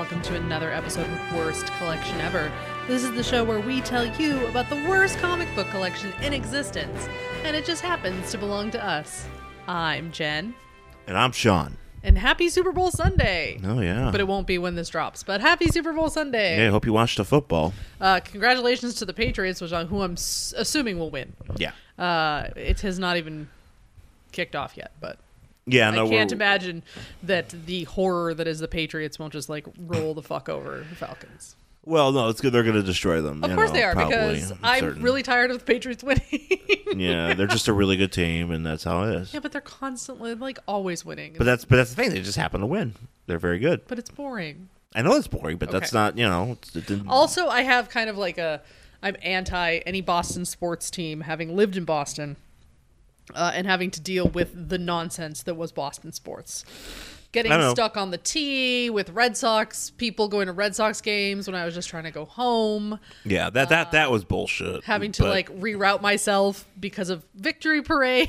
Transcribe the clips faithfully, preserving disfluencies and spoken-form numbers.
welcome to another episode of Worst Collection Ever. This is the show where we tell you about the worst comic book collection in existence, and it just happens to belong to us. I'm Jen. And I'm Sean. And happy Super Bowl Sunday! Oh, yeah. But it won't be when this drops. But happy Super Bowl Sunday! Yeah, I hope you watched the football. Uh, congratulations to the Patriots, which I'm, who I'm s- assuming will win. Yeah. Uh, it has not even kicked off yet, but... Yeah, no, I can't we're, imagine that the horror that is the Patriots won't just like roll the fuck over the Falcons. Well, no, it's good. They're going to destroy them. Of you course know, they are, probably, because I'm I'm certain. really tired of the Patriots winning. Yeah, they're just a really good team, and that's how it is. Yeah, but they're constantly like always winning. But that's but that's the thing. They just happen to win. They're very good. But it's boring. I know it's boring, but that's Okay. not, you know. It's, it didn't, Also, I have kind of like a I'm anti any Boston sports team, having lived in Boston. Uh, and having to deal with the nonsense that was Boston sports. Getting I know. stuck on the tee with Red Sox people going to Red Sox games when I was just trying to go home. yeah, that that that was bullshit. Having to but- like reroute myself because of victory parades.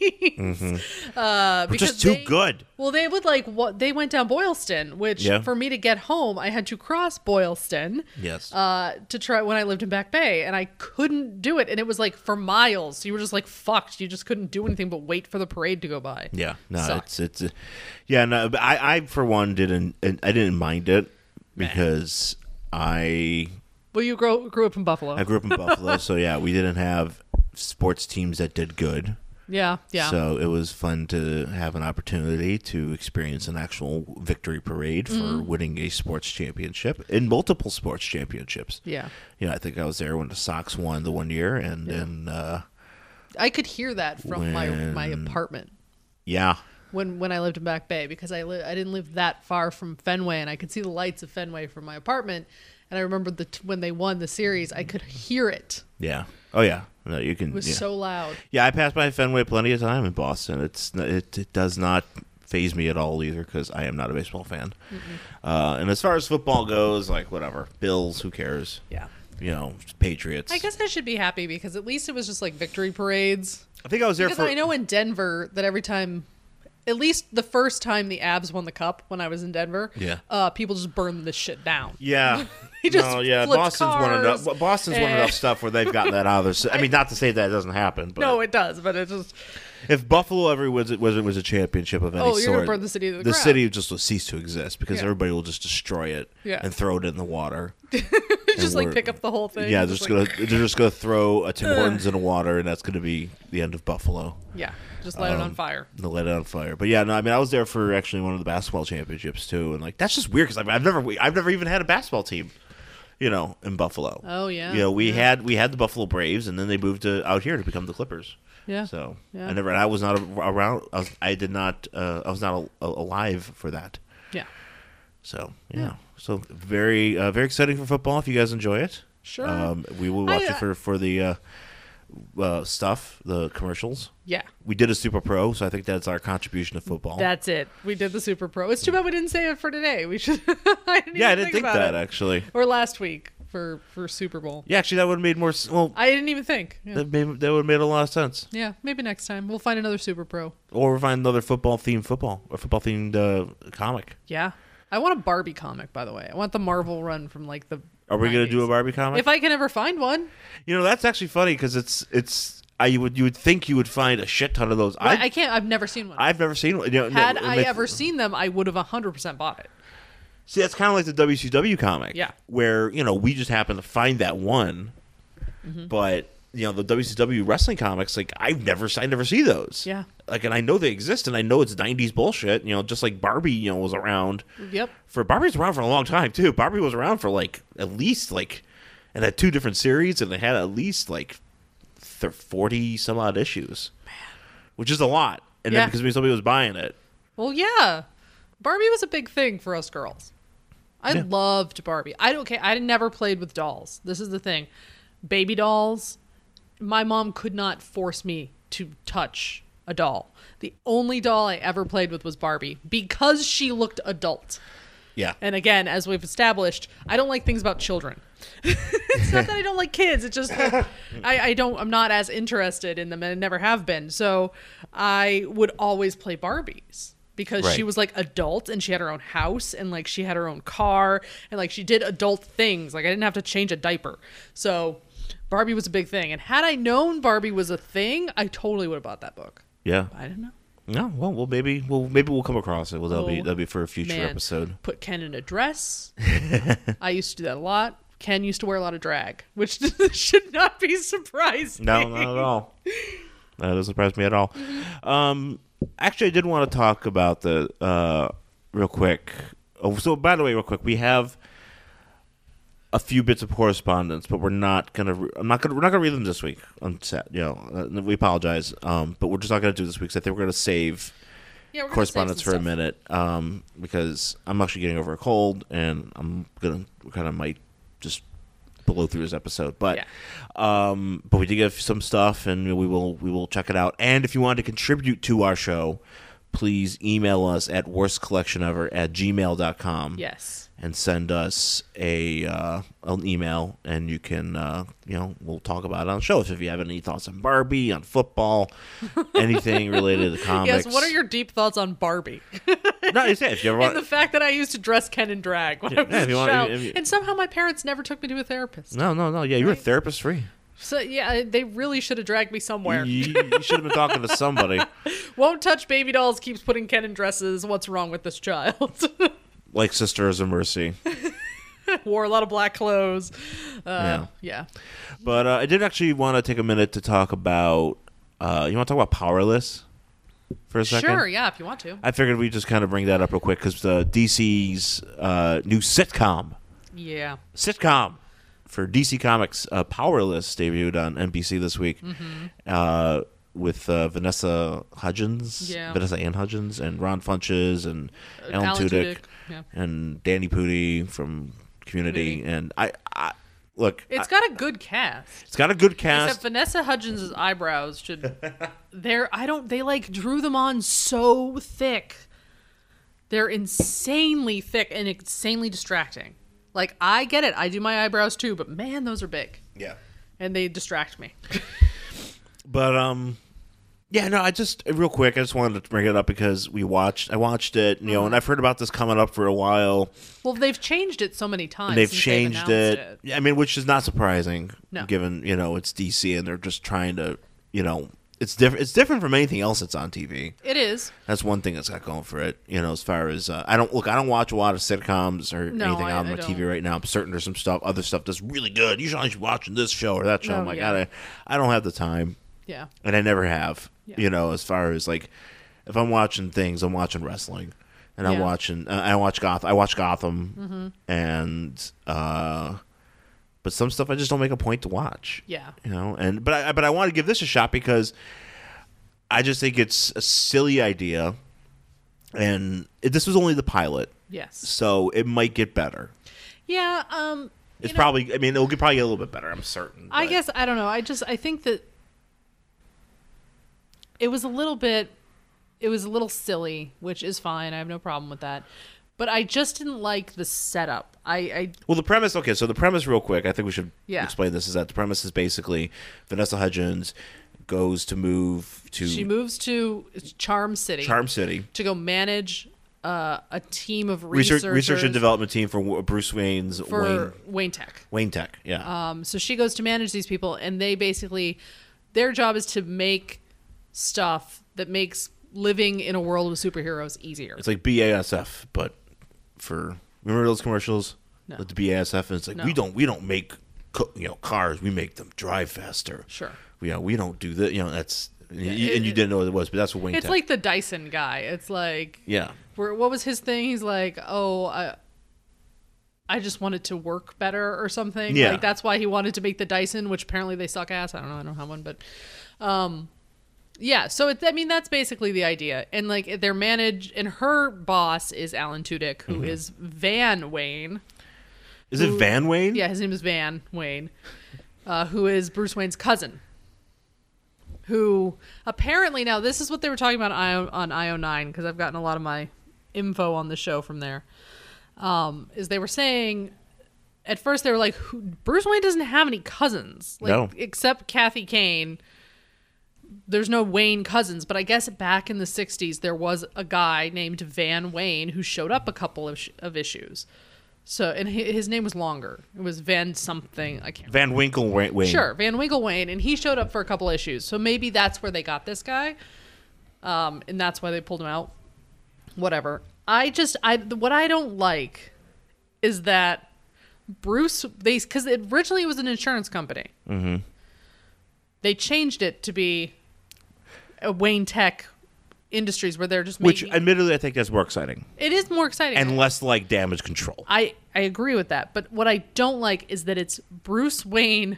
Mm-hmm. uh, We're because just too they- good. Well, they would like what they went down Boylston, which Yeah. for me to get home, I had to cross Boylston. Yes. Uh, to try when I lived in Back Bay, and I couldn't do it, and it was like for miles. You were just like fucked. You just couldn't do anything but wait for the parade to go by. Yeah, no, Sucked. it's it's, uh, yeah, no. But I, I for one didn't, I didn't mind it because I, Well, you grew grew up in Buffalo. I grew up in Buffalo, so yeah, we didn't have sports teams that did good. yeah, yeah. So it was fun to have an opportunity to experience an actual victory parade for Mm-hmm. winning a sports championship in multiple sports championships. yeah. You know, I think I was there when the Sox won the one year, and then uh, I could hear that from my my When- apartment. yeah, when when I lived in Back Bay, because I li- I didn't live that far from Fenway, and I could see the lights of Fenway from my apartment. And I remember the t- when they won the series, I could hear it. yeah, oh yeah, no, you can. It was yeah. so loud. Yeah, I passed by Fenway plenty of time in Boston. It's it, it does not faze me at all either because I am not a baseball fan. Uh, and as far as football goes, like whatever, Bills, who cares? Yeah. You know, Patriots. I guess I should be happy because at least it was just like victory parades. I think I was there Because for. I know in Denver that every time, at least the first time the Abs won the cup when I was in Denver, Yeah. uh, people just burned this shit down. Yeah. He just no, yeah, flipped Boston's won cars. enough. Boston's won Eh. enough stuff where they've gotten that out of their. si- I mean, not to say that it doesn't happen, but No, it does, but it just if Buffalo ever was was was a championship of any Oh, you're sort, gonna burn the city to the the ground. city just will cease to exist because Yeah. everybody will just destroy it Yeah. and throw it in the water. just like we're- pick up the whole thing. Yeah, and they're just just like- gonna they're just gonna throw a Tim Hortons in the water, and that's gonna be the end of Buffalo. yeah, just light it Um, on fire. They'll let it on fire. But yeah, no, I mean, I was there for actually one of the basketball championships too, and like that's just weird because I've, I've never I've never even had a basketball team, you know, in Buffalo. Oh yeah, You know, we yeah. had we had the Buffalo Braves, and then they moved to out here to become the Clippers. yeah. So Yeah. I never, and I was not around. I, was, I did not. Uh, I was not a, alive for that. yeah. So yeah. So very, uh, very exciting for football. If you guys enjoy it, Sure. Um, we will watch I, uh, it for for the uh, uh, stuff, the commercials. Yeah. We did a Super Pro, so I think that's our contribution to football. That's it. We did the Super Pro. It's too bad we didn't say it for today. We should. I didn't yeah, I even didn't think, about that it. actually. Or last week for for Super Bowl. Yeah, actually, that would have made more. s- Well, I didn't even think. Yeah. that, made, that would have made a lot of sense. Yeah, maybe next time we'll find another Super Pro. Or we'll find another football themed football or football themed uh, comic. Yeah, I want a Barbie comic. By the way, I want the Marvel run from like the. Are we going to do a nineties. Barbie comic? If I can ever find one, You know, that's actually funny because it's it's. I you would you would think you would find a shit ton of those. I, I I can't. I've never seen one. I've never seen one. You know, Had no, I it's- ever seen them, I would have one hundred percent bought it. See, that's kind of like the W C W comic. Yeah. Where, you know, we just happen to find that one. Mm-hmm. But, you know, the W C W wrestling comics, like, I've never, I never see those. Yeah. Like, and I know they exist, and I know it's nineties bullshit, you know, just like Barbie, you know, was around. Yep. For Barbie was around for a long time, too. Barbie was around for, like, at least, like, and had two different series, and they had at least, like, forty some odd issues. Man. Which is a lot. And Yeah. then because somebody was buying it. Well, yeah, Barbie was a big thing for us girls. I Yeah. loved Barbie. I don't care. I never played with dolls. This is the thing. Baby dolls, my mom could not force me to touch a doll. The only doll I ever played with was Barbie because she looked adult. Yeah. And again, as we've established, I don't like things about children. It's not that I don't like kids. It's just that I, I don't. I'm not as interested in them, and I never have been. So I would always play Barbies because Right. she was like adult and she had her own house and like she had her own car and like she did adult things. Like I didn't have to change a diaper. So Barbie was a big thing. And had I known Barbie was a thing, I totally would have bought that book. Yeah. I didn't know. No, well, well, maybe, well, maybe we'll come across it. Well, that'll be Oh, that'll be for a future Man, episode. Put Ken in a dress. I used to do that a lot. Ken used to wear a lot of drag, which should not be surprising. No, not at all. That doesn't surprise me at all. Mm-hmm. Um, actually, I did want to talk about the uh, real quick. Oh, so, by the way, real quick, we have a few bits of correspondence, but we're not gonna. Re- I'm not gonna. We're not gonna read them this week on set. You know, uh, we apologize. Um, but we're just not gonna do this week. So I think we're gonna save Yeah, we're gonna correspondence save for some a stuff. minute. Um, because I'm actually getting over a cold, and I'm gonna kind of might just blow through this episode. But Yeah. um, but we did get some stuff, and we will we will check it out. And if you want to contribute to our show, please email us at worstcollectionever at gmail dot com. Yes. And send us a uh, an email, and you can, uh, you know, we'll talk about it on the show. So if you have any thoughts on Barbie, on football, anything related to comics. Yes, what are your deep thoughts on Barbie? No, you say if you ever And want. the fact that I used to dress Ken in drag when I was Yeah, if a you want- child. if you- And somehow my parents never took me to a therapist. No, no, no. Yeah, you were Right. therapist free. So, yeah, they really should have dragged me somewhere. You, you should have been talking to somebody. Won't touch baby dolls, keeps putting Ken in dresses. What's wrong with this child? Like Sisters of Mercy. Wore a lot of black clothes. Uh, Yeah. yeah. But uh, I did actually want to take a minute to talk about. Uh, you want to talk about Powerless for a second? Sure, yeah, if you want to. I figured we'd just kind of bring that up real quick because the D C's uh, new sitcom, Yeah. sitcom for D C Comics, uh, Powerless, debuted on N B C this week uh, with uh, Vanessa Hudgens, Yeah. Vanessa Ann Hudgens, and Ron Funches, and Alan, Alan Tudyk, Tudyk, yeah. and Danny Pudi from Community. Community. And I, I look, It's I- got a good cast. it's got a good cast. Except Vanessa Hudgens' eyebrows should. They're. I don't. They like drew them on so thick. They're insanely thick and insanely distracting. Like I get it. I do my eyebrows too, but man, those are big Yeah. and they distract me. But um, yeah, no, I just real quick, I just wanted to bring it up because we watched, I watched it, you know, and I've heard about this coming up for a while. Well, they've changed it so many times. They've since changed they've it. announced Yeah, I mean, which is not surprising, No. given you know it's D C and they're just trying to, you know, it's different. It's different from anything else that's on T V. It is. That's one thing that's got going for it. You know, as far as uh, I don't look, I don't watch a lot of sitcoms or No, anything I- on I my T V don't. right now. I'm certain there's some stuff, other stuff that's really good. You should be watching this show or that show. No, I'm like, yeah. I, I don't have the time. Yeah. And I never have. Yeah. You know, as far as like, if I'm watching things, I'm watching wrestling, and I'm Yeah. watching. Uh, I watch Goth. I watch Gotham, and uh, but some stuff I just don't make a point to watch. Yeah. You know, and but I but I want to give this a shot because I just think it's a silly idea, and it, this was only the pilot, Yes. so it might get better. Yeah. Um. you It's know, probably. I mean, it'll get, probably get a little bit better. I'm certain. I but- guess I don't know. I just I think that it was a little bit it was a little silly, which is fine. I have no problem with that. But I just didn't like the setup. I, I Well, the premise, okay, so the premise, real quick, I think we should Yeah. explain this, is that the premise is basically Vanessa Hudgens goes to move to she moves to Charm City Charm City, to go manage uh, a team of research, researchers research and development team for W- Bruce Wayne's for Wayne, Wayne Tech. Wayne Tech, yeah. Um, so she goes to manage these people, and they basically, their job is to make stuff that makes living in a world with superheroes easier. It's like B A S F, but for, remember those commercials? No. With the B A S F, and it's like, No. we don't we don't make co- you know cars, we make them drive faster. Sure. You know, we don't do that, you know, that's, and you- it- and you didn't know what it was, but that's what Wayne It's Tech. like the Dyson guy. It's like, yeah. where, what was his thing? He's like, oh, I, I just wanted to work better or something. Yeah. Like that's why he wanted to make the Dyson, which apparently they suck ass. I don't know. I don't have one, but, um, yeah. So it, I mean, that's basically the idea. And like they're managed, and her boss is Alan Tudyk, who is Mm-hmm. Van Wayne. Is it Van Wayne? Yeah, his name is Van Wayne, uh, who is Bruce Wayne's cousin. Who apparently, now this is what they were talking about on on I O nine, because I've gotten a lot of my info on the show from there. Um, is they were saying at first they were like, who, Bruce Wayne doesn't have any cousins, like No. except Kathy Kane, there's no Wayne Couzens, but I guess back in the sixties there was a guy named Van Wayne who showed up a couple of, sh- of issues. So, and hi- his name was longer. It was Van something. I can't. Van Winkle Wayne. Wayne. Sure, Van Winkle Wayne, and he showed up for a couple issues. So maybe that's where they got this guy, um, and that's why they pulled him out. Whatever. I just, I what I don't like is that Bruce. They because originally it was an insurance company. Mm-hmm. They changed it to be a Wayne Tech Industries, where they're just Which, making, admittedly, I think that's more exciting it is more exciting and less like Damage Control. I I agree with that, but what I don't like is that it's Bruce Wayne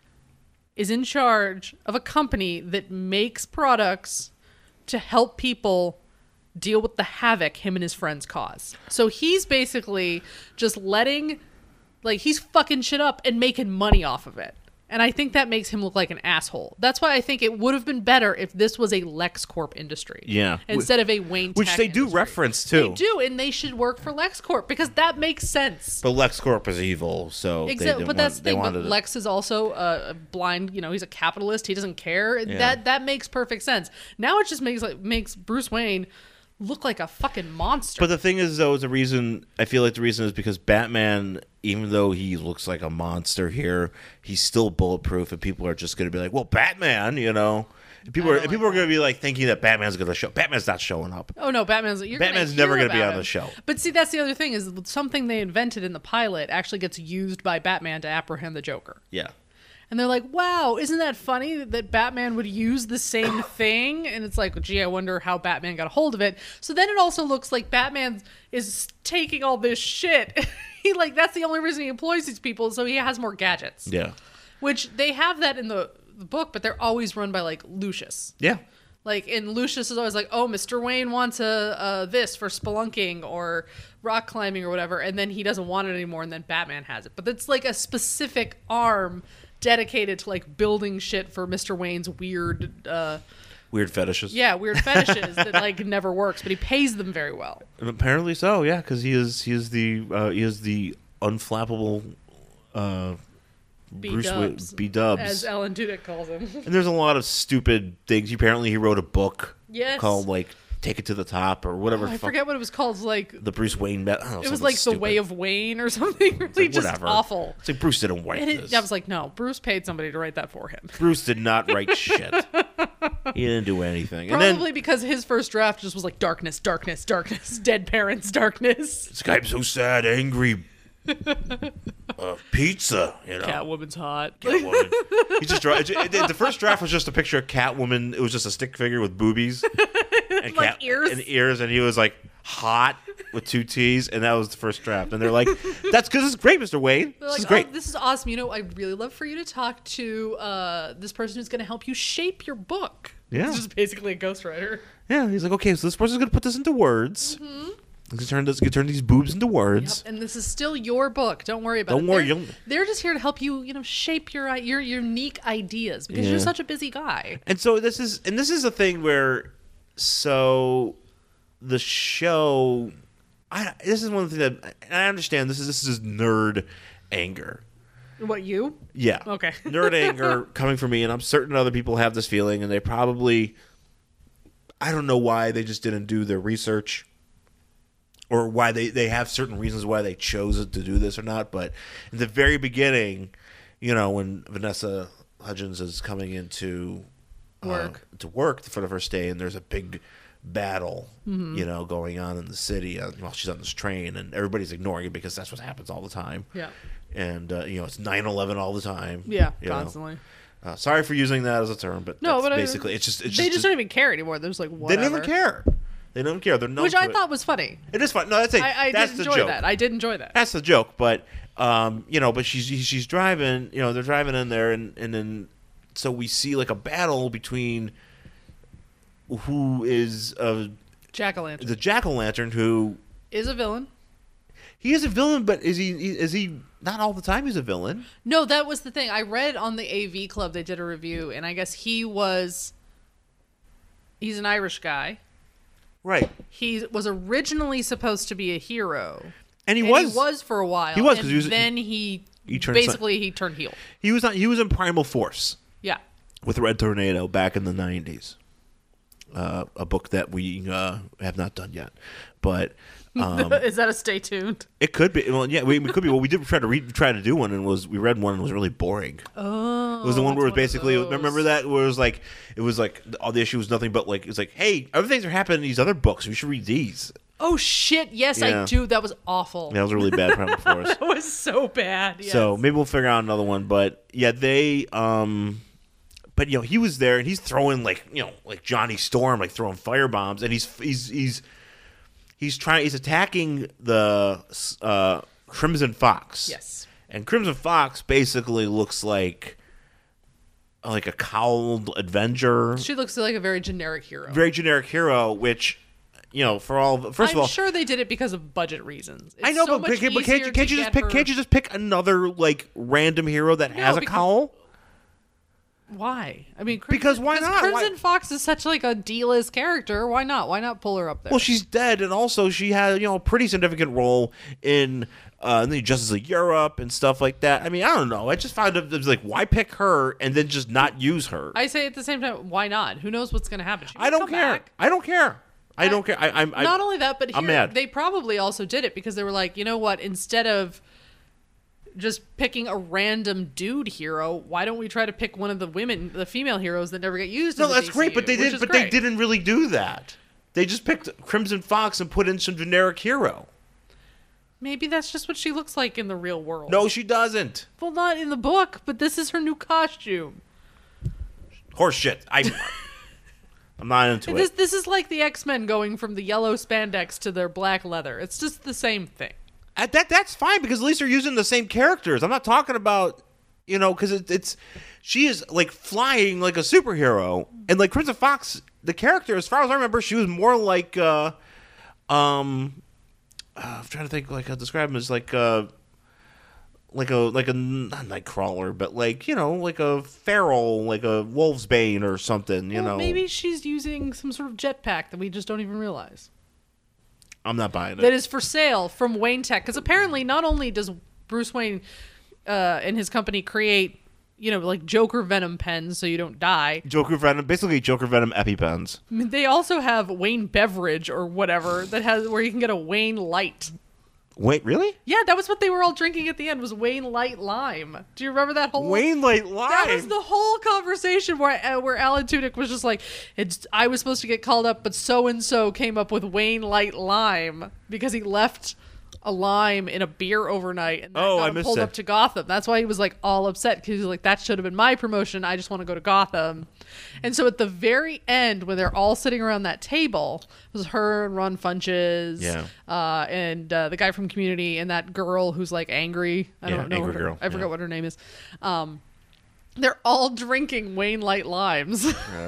is in charge of a company that makes products to help people deal with the havoc him and his friends cause. So he's basically just letting, like, he's fucking shit up and making money off of it. And I think that makes him look like an asshole. That's why I think it would have been better if this was a LexCorp industry. Yeah. Instead of a Wayne Which Tech they do industry. reference, too. They do, and they should work for LexCorp because that makes sense. But LexCorp is evil, so they Exactly, didn't but that's want, the they thing. But wanted to... Lex is also a blind. You know, he's a capitalist. He doesn't care. Yeah. That that makes perfect sense. Now it just makes like makes Bruce Wayne look like a fucking monster. But the thing is, though, the reason I feel like the reason is because Batman, even though he looks like a monster here, he's still bulletproof, and people are just going to be like, "Well, Batman," you know. And people I are don't people like are going to be like thinking that Batman's going to show. Batman's not showing up. oh no, Batman's you're Batman's gonna never hear gonna be about on the him. show. But see, that's the other thing is something they invented in the pilot actually gets used by Batman to apprehend the Joker. Yeah. And they're like, wow, isn't that funny that Batman would use the same thing? And it's like, gee, I wonder how Batman got a hold of it. So then it also looks like Batman is taking all this shit. he like that's the only reason he employs these people, so he has more gadgets. Yeah. Which they have that in the, the book, but they're always run by like Lucius. Yeah. Like, and Lucius is always like, oh, Mister Wayne wants a, a this for spelunking or rock climbing or whatever, and then he doesn't want it anymore, and then Batman has it. But it's like a specific arm dedicated to like building shit for Mister Wayne's weird uh Weird fetishes. yeah weird fetishes that like never works, but he pays them very well. And apparently so. Yeah, because he is he is the uh, he is the unflappable uh, Bruce Wayne, B-dubs, B-dubs. as Alan Tudyk calls him. And there's a lot of stupid things. Apparently, he wrote a book Yes. called like "Take It to the Top" or whatever. I fuck- forget what it was called. It was like the Bruce Wayne. Ba- I don't know, it was something like stupid. the Way of Wayne or something. Really Like, just whatever. awful. It's like Bruce didn't write And it, this. I was like, no, Bruce paid somebody to write that for him. Bruce did not write shit. He didn't do anything. And Probably then because his first draft just was like darkness, darkness, darkness, dead parents, darkness. this guy's so sad, angry. Uh, pizza, you know. Catwoman's hot. Catwoman. He just draw, it, it- the first draft was just a picture of Catwoman. It was just a stick figure with boobies and Like ears? and ears, and he was like hot with two T's, and that was the first draft. And they're like, "That's because it's great, Mister Wayne. They're This like, is great." oh, this is awesome. You know, I'd really love for you to talk to uh, this person who's going to help you shape your book. Yeah. It's just basically a ghostwriter. Yeah, he's like, "Okay, so this person's gonna put this into words. Mm-hmm. He's gonna turn this, gonna turn these boobs into words." And this is still your book. Don't worry about Don't it. worry, They're, you'll- they're just here to help you, you know, shape your your unique ideas because Yeah. you're such a busy guy. And so this is, and this is a thing where, so the show, I this is one of the things that, and I understand this is this is nerd anger. What, you? Yeah. Okay. Nerd anger coming from me, and I'm certain other people have this feeling, and they probably, I don't know why they just didn't do their research, or why they, they have certain reasons why they chose to do this or not. But in the very beginning, you know, when Vanessa Hudgens is coming into uh, Work. to work for the first day, and there's a big battle, Mm-hmm. you know, going on in the city uh, while she's on this train, and everybody's ignoring it because that's what happens all the time. Yeah. And uh, you know, it's nine eleven all the time. Yeah, you know. constantly. Uh, sorry for using that as a term, but No, that's but I- basically it's just it's They just, just don't even care anymore. They're just like, they whatever. don't even care. They don't care. They're numb Which to I it. thought was funny. It is fun. No, that's it. I, I that's did the enjoy joke. that. I did enjoy that. That's the joke. But um, you know, but she's she's driving. You know, they're driving in there, and and then so we see like a battle between who is uh, Jack-o'-lantern the jack-o'-lantern, who is a villain. he is a villain, but is he is he not all the time? He's a villain. No, that was the thing. I read on the A V Club, they did a review, and I guess he was, he's an Irish guy. Right. He was originally supposed to be a hero. And he and was he was for a while. He was, 'cause and he was- then he, he turned basically he turned heel. he was not he was in Primal Force. Yeah. with Red Tornado back in the nineties. Uh, a book that we uh, have not done yet, but um, Is that a stay tuned? it could be. Well, yeah, we, we could be. Well, we did try to read, try to do one, and was we read one and it was really boring. Oh, It was the one where it was it's basically one of those. remember that where it was like it was like all the issue was nothing but like it's like, hey, other things are happening in these other books. We should read these. Oh shit! Yes, Yeah. I do. That was awful. That was a really bad problem for us. That was so bad. Yes. So maybe we'll figure out another one. But yeah, they um but you know, he was there and he's throwing like, you know, like Johnny Storm, like throwing fire bombs, and he's he's he's he's trying he's attacking the uh Crimson Fox. yes, And Crimson Fox basically looks like like a cowled Avenger. she looks like a very generic hero. Very generic hero, which you know, for all first I'm of all, sure they did it because of budget reasons. It's I know, so but, much can't, but can't you easier can't to you just get pick her- can't you just pick another like random hero that No, has a because- cowl? Why? I mean, Crimson, Because why not? Why- Crimson Fox is such like a D-list character. Why not? Why not pull her up there? Well, she's dead, and also she had you know a pretty significant role in uh, in the Justice League Europe and stuff like that. I mean, I don't know. I just found it, it was like, why pick her and then just not use her? I say at the same time, why not? Who knows what's going to happen? She I might don't come care. back. I don't care. I don't care. I, I'm I, Not only that, but I'm here, mad. they probably also did it because they were like, you know what? Instead of just picking a random dude hero, why don't we try to pick one of the women, the female heroes that never get used? no, in the that's D C U, great, but they which did. is But great. they didn't really do that. They just picked Crimson Fox and put in some generic hero. Maybe that's just what she looks like in the real world. No, she doesn't. Well, not in the book, but this is her new costume. Horse shit. I. I'm not into This it. this is like the X-Men going from the yellow spandex to their black leather. It's just the same thing. Uh, That that's fine because at least they're using the same characters. I'm not talking about you know because it, it's she is like flying like a superhero and like Crimson Fox, the character, as far as I remember, she was more like uh, um, uh, I'm trying to think like I describe him as like uh, like a like a not Nightcrawler, but like you know like a feral, like a Wolf's Bane or something. You Well, know, maybe she's using some sort of jetpack that we just don't even realize. I'm not buying it. That is for sale from Wayne Tech. Because apparently, not only does Bruce Wayne uh, and his company create, you know, like Joker Venom pens so you don't die, Joker Venom, basically Joker Venom EpiPens. I mean, they also have Wayne Beverage or whatever that has where you can get a Wayne Light. Wait, really? Yeah, that was what they were all drinking at the end was Wayne Light Lime. Do you remember that whole Wayne Light Live. That was the whole conversation where uh, where Alan Tudyk was just like, "It's I was supposed to get called up, but so and so came up with Wayne Light Lime because he left a lime in a beer overnight and that Oh, got I him missed pulled that. up to Gotham." That's why he was like all upset because he was like, "That should have been my promotion. I just want to go to Gotham." And so at the very end, when they're all sitting around that table, it was her and Ron Funches, Yeah. uh, and uh, the guy from Community, and that girl who's like angry. I Yeah, don't know angry her, girl, I forgot yeah. what her name is. Um, they're all drinking Wayne Light Limes.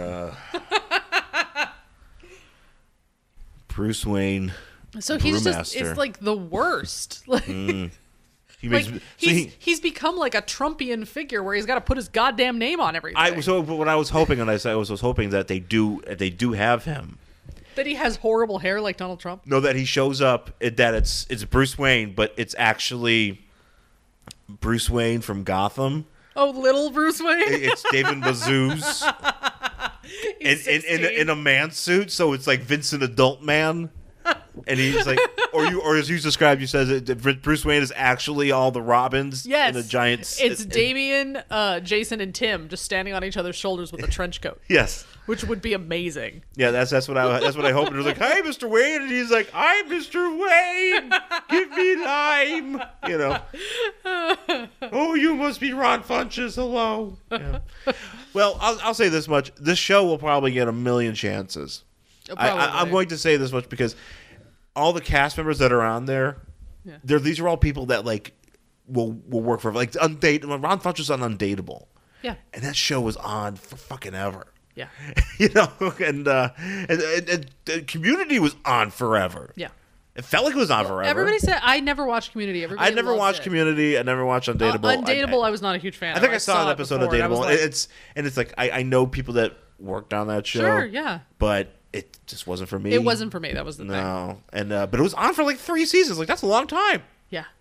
Bruce Wayne. So he's just, Brewmaster. it's like the worst. Like, He like makes, so he's, he, he's become like a Trumpian figure where he's got to put his goddamn name on everything. I so what I was hoping, and I said I was, was hoping that they do they do have him. that he has horrible hair like Donald Trump. No, that he shows up. It, that it's it's Bruce Wayne, but it's actually Bruce Wayne from Gotham. Oh, little Bruce Wayne. It- It's David Mazouz in, He's in, in, sixteen. in a man suit, so it's like Vincent Adult Man. And he's like, or you, or as you described, you said that Bruce Wayne is actually all the Robins Yes, in a giant. s- It's Damien, uh, Jason, and Tim just standing on each other's shoulders with a trench coat, Yes, which would be amazing. yeah. That's that's what I that's what I hoped. And it was like, "Hi, Mister Wayne," and he's like, "I'm Mister Wayne. Give me lime." You know. Oh, you must be Ron Funches. Hello. Yeah. Well, I'll, I'll say this much: this show will probably get a million chances. Oh, I, I, I'm probably. going to say this much because all the cast members that are on there, Yeah. they're these are all people that like will will work for like undateable. Ron Funch was on Undateable, Yeah, and that show was on for fucking ever. yeah, You know, and uh, and, and, and the Community was on forever. yeah. It felt like it was on forever. Everybody said I never watched Community. Everybody I never loved watched it. Community. I never watched Uh, Undateable. Undateable, I, I, was not a huge fan. I think of. I saw an it episode of before, and I was Undateable. like, it's and it's like I, I know people that worked on that show. Sure, yeah. But it just wasn't for me. It wasn't for me. That was the thing. No, and uh, but it was on for like three seasons. Like that's a long time. Yeah.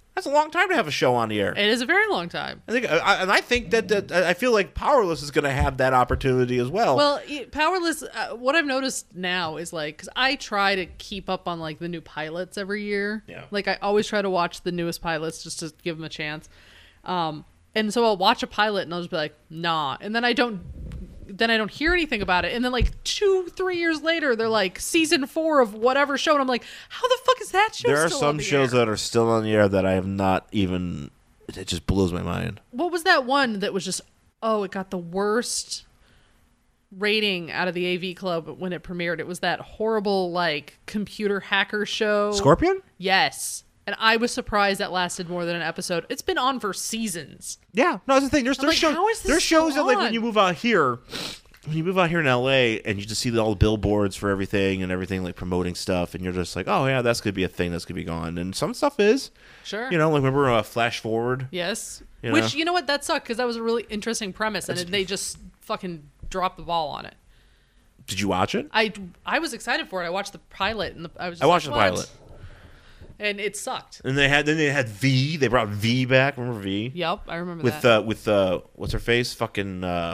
That's a long time to have a show on the air. It is a very long time. I think, I, and I think that, that I feel like Powerless is going to have that opportunity as well. Well, Powerless. Uh, what I've noticed now is like, because I try to keep up on like the new pilots every year. Yeah. Like I always try to watch the newest pilots just to give them a chance. Um, and so I'll watch a pilot and I'll just be like, nah, and then I don't. Then I don't hear anything about it. And then like two, three years later, they're like season four of whatever show. And I'm like, how the fuck is that show there are still some on the shows air? that are still on the air that I have not even, it just blows my mind. What was that one that was just, oh, it got the worst rating out of the A V Club when it premiered? It was that horrible like computer hacker show. Scorpion? Yes. And I was surprised that lasted more than an episode. It's been on for seasons. Yeah, no, that's the thing. There's I'm there's, like, shows, how is this there's shows still that like on? when you move out here, when you move out here in L A and you just see all the billboards for everything and everything like promoting stuff, and you're just like, oh yeah, that's gonna be a thing that's gonna be gone. And some stuff is, Sure. you know, like remember uh, Flash Forward? Yes. You Which, know? you know what? That sucked because that was a really interesting premise. And they just fucking dropped the ball on it. Did you watch it? I, I was excited for it. I watched the pilot. and the, I was just I watched like, the "What?" pilot. And it sucked. And they had then they had V. They brought V back. Remember V? Yep, I remember With that. uh with uh what's her face? Fucking uh,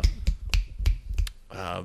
uh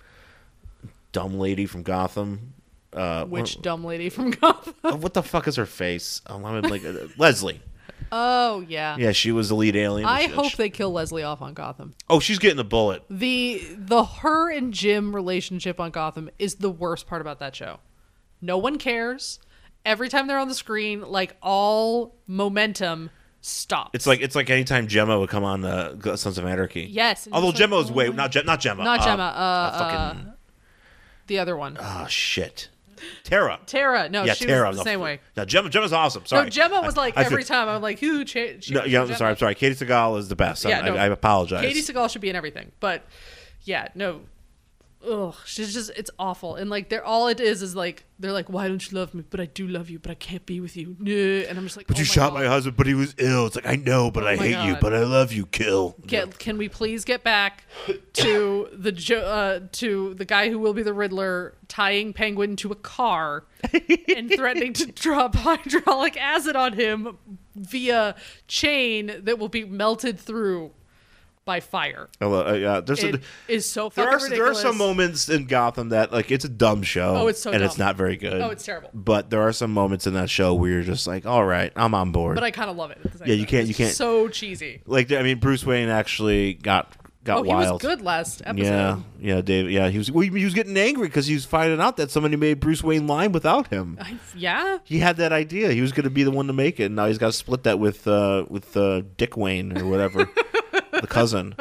dumb lady from Gotham. Uh, Which what, dumb lady from Gotham? uh, what the fuck is her face? Um, I'm like uh, Leslie. Oh, yeah. Yeah, she was the lead alien. I She- hope she- they kill Leslie off on Gotham. Oh, she's getting the bullet. The the her and Jim relationship on Gotham is the worst part about that show. No one cares. Every time they're on the screen, like all momentum stops. It's like it's like anytime Gemma would come on uh, Sons of Anarchy. Yes. and Although it's Gemma like, was way oh, not Gemma, not Gemma. Not uh, Gemma. Uh, uh, fucking uh, the other one. oh shit, Tara. Tara. No, yeah, she Tara. was the no, same way. No, Gemma. Gemma's awesome. Sorry. No, Gemma was like I- I every feel- time I'm like, who? Cha- she, No, yeah, I'm Gemma? sorry. I'm sorry. Katie Seagal is the best. Yeah, I, no, I, I apologize. Katie Seagal should be in everything, but yeah, no. Ugh, she's just, it's awful. And like, they're all it is is like, they're like, why don't you love me? But I do love you, but I can't be with you. Nah. And I'm just like, But oh you my shot God. my husband, but he was ill. It's like I know, but Oh I my hate you, God. but I love you. Kill. Get, can we please get back to the jo- uh, to the guy who will be the Riddler tying Penguin to a car and threatening to drop hydraulic acid on him via chain that will be melted through by fire. Oh, uh, yeah, there's It a, is so there fucking are there are ridiculous. some moments in Gotham that like it's a dumb show. Oh, it's so and dumb. it's not very good. Oh, it's terrible. But there are some moments in that show where you're just like, all right, I'm on board. But I kind of love it. At the same Yeah, you time. can't- It's you can't- So cheesy. like I mean, Bruce Wayne actually got got Oh, he wild. was good last episode. Yeah, yeah, Dave. Yeah, he was. Well, he was getting angry because he was finding out that somebody made Bruce Wayne line without him. I, yeah. He had that idea. He was going to be the one to make it. And now he's got to split that with uh, with uh, Dick Wayne or whatever, the cousin.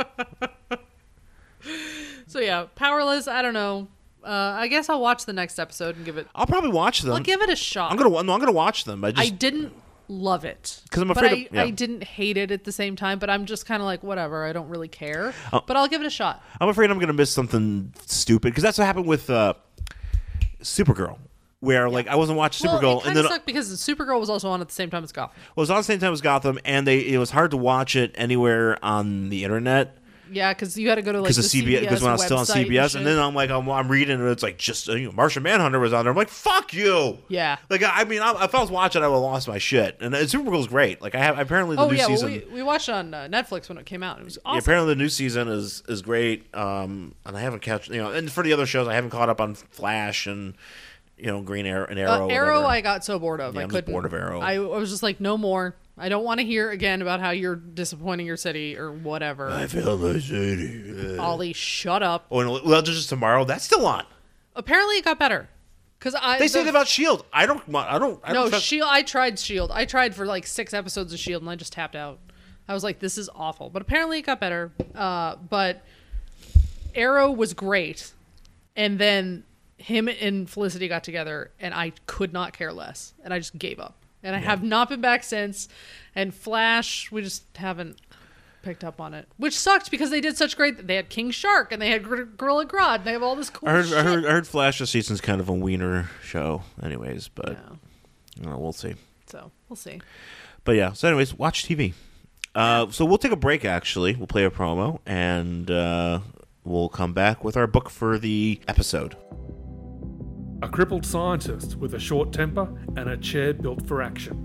So yeah, Powerless. I don't know. Uh, I guess I'll watch the next episode and give it. I'll probably watch them. I'll give it a shot. I'm gonna. No, I'm gonna watch them. I I just didn't love it 'Cause I'm but afraid I, of- yeah. I didn't hate it at the same time. But I'm just kind of like whatever. I don't really care. Oh. But I'll give it a shot. I'm afraid I'm gonna miss something stupid because that's what happened with uh, Supergirl, where like I wasn't watching Well, Supergirl, it and kind then of sucked because Supergirl was also on at the same time as Gotham. well, it was on the same time as Gotham, and they it was hard to watch it anywhere on the internet. Yeah, because you had to go to like Because the of C B S, because when I was still on C B S, and, and then I'm like, I'm, I'm reading, and it's like just you know, Martian Manhunter was on there. I'm like, fuck you. yeah. Like I I mean, I, if I was watching, I would have lost my shit. And uh, Supergirl's great. Like I have apparently the Oh new yeah, well, season. we, we watched on uh, Netflix when it came out. It was yeah, awesome. apparently the new season is is great. Um, and I haven't catch you know, and for the other shows, I haven't caught up on Flash and you know Green Arrow and Arrow. Uh, Arrow, whatever. I got so bored of. Yeah, I I'm just couldn't. bored of Arrow. I, I was just like, no more. I don't want to hear again about how you're disappointing your city or whatever. I feel the city. Ollie, shut up. Oh, and Legends of Tomorrow. That's still on. Apparently, it got better. Because I They the, say that about Shield. I don't. I don't. I no don't trust- Shield. I tried Shield. I tried for like six episodes of Shield, and I just tapped out. I was like, this is awful. But apparently, it got better. Uh, but Arrow was great, and then him and Felicity got together, and I could not care less, and I just gave up. And I have not been back since. And Flash, we just haven't picked up on it, which sucked because they did such great. They had King Shark and they had Gor- Gorilla Grodd. And they have all this cool I heard, shit. I heard. I heard. Flash this season's kind of a wiener show, anyways. But Yeah. you know, we'll see. So we'll see. But yeah. So, anyways, watch T V. Uh, so we'll take a break. Actually, we'll play a promo, and uh, we'll come back with our book for the episode. A crippled scientist with a short temper and a chair built for action.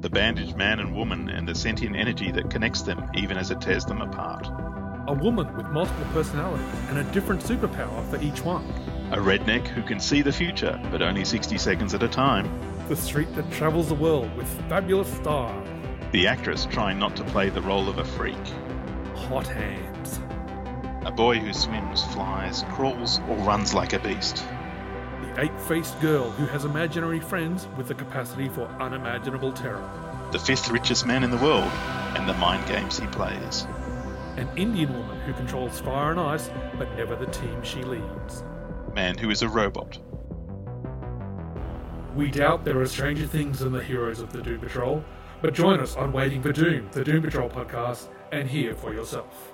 the bandaged man and woman and the sentient energy that connects them even as it tears them apart. A woman with multiple personalities and a different superpower for each one. A redneck who can see the future, but only sixty seconds at a time. The street that travels the world with fabulous style. The actress trying not to play the role of a freak. Hot hands. A boy who swims, flies, crawls, or runs like a beast. The eight-faced girl who has imaginary friends with the capacity for unimaginable terror. The fifth richest man in the world, and the mind games he plays. An Indian woman who controls fire and ice, but never the team she leads. Man who is a robot. We doubt there are stranger things than the heroes of the Doom Patrol, but join us on Waiting for Doom, the Doom Patrol podcast, and hear for yourself.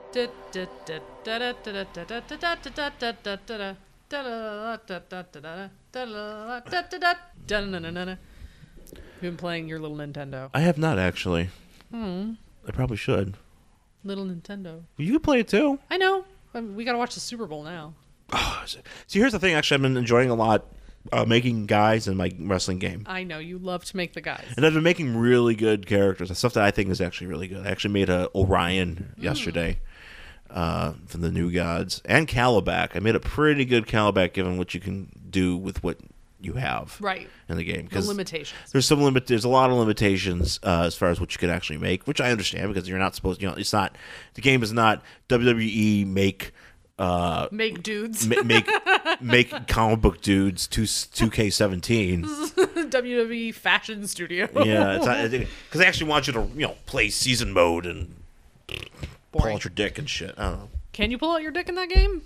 You've been playing your little Nintendo. I have not actually. Hmm. I probably should. Little Nintendo. You can play it too. I know. I mean, we gotta watch the Super Bowl now. Oh, see, here's the thing. Actually, I've been enjoying a lot uh, making guys in my wrestling game. I know you love to make the guys. And I've been making really good characters. Stuff that I think is actually really good. I actually made a Orion Mm. yesterday uh, from the New Gods. And Calabac. I made a pretty good Calabac given what you can do with what you have Right. in the game. The 'Cause limitations. There's some limit. There's a lot of limitations uh, as far as what you could actually make, which I understand because you're not supposed. You know, it's not. The game is not W W E make. Uh, Make dudes. ma- make make comic book dudes two two K seventeen. W W E Fashion Studio. Yeah, because they actually want you to you know play season mode and pull Boring. out your dick and shit. I don't know. Can you pull out your dick in that game?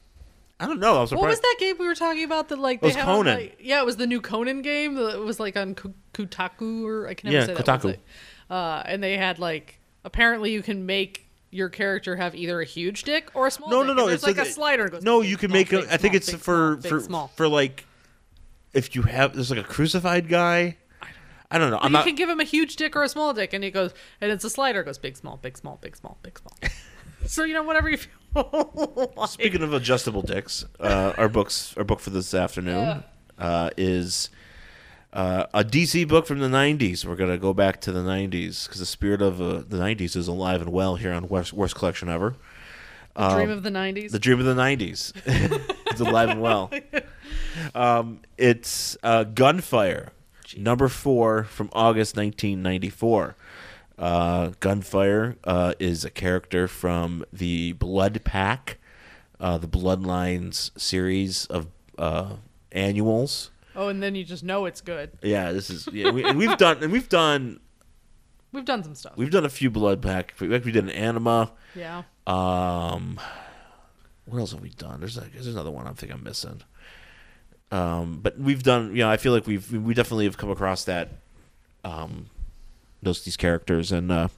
I don't know. I was surprised. What was that game we were talking about that like It was they had on, Conan. like- yeah, it was the new Conan game. It was like on Ku- Kotaku or I can never Yeah, say that. Kotaku. website. Uh, and they had like apparently you can make your character have either a huge dick or a small No, dick. no, And no. There's It's like a slider. That goes No, big, you can small, make. A, big, I think small, it's big, for small, big, for small. for like if you have there's like a crucified guy. I don't know. But I'm you not. can give him a huge dick or a small dick, and he goes, and it's a slider. It goes big, small, big, small, big, small, big, small. So you know, whatever you feel. like. Speaking of adjustable dicks, uh, our books, our book for this afternoon uh, is uh, a D C book from the nineties. We're gonna go back to the nineties because the spirit of uh, the nineties is alive and well here on Worst, Worst Collection Ever. The dream of the nineties. The dream of the nineties. It's alive and well. Um, it's uh, Gunfire, number four from August nineteen ninety-four. Uh, Gunfire uh, is a character from the Blood Pack, uh, the Bloodlines series of uh, annuals. Oh, and then you just know it's good. Yeah, this is yeah, we, and we've done and we've done We've done some stuff. we've done a few Blood Pack. We we did an Anima. Yeah. Um, what else have we done? There's like, there's another one I think I'm missing. Um, but we've done, you know, I feel like we've we definitely have come across that, um, those these characters and uh,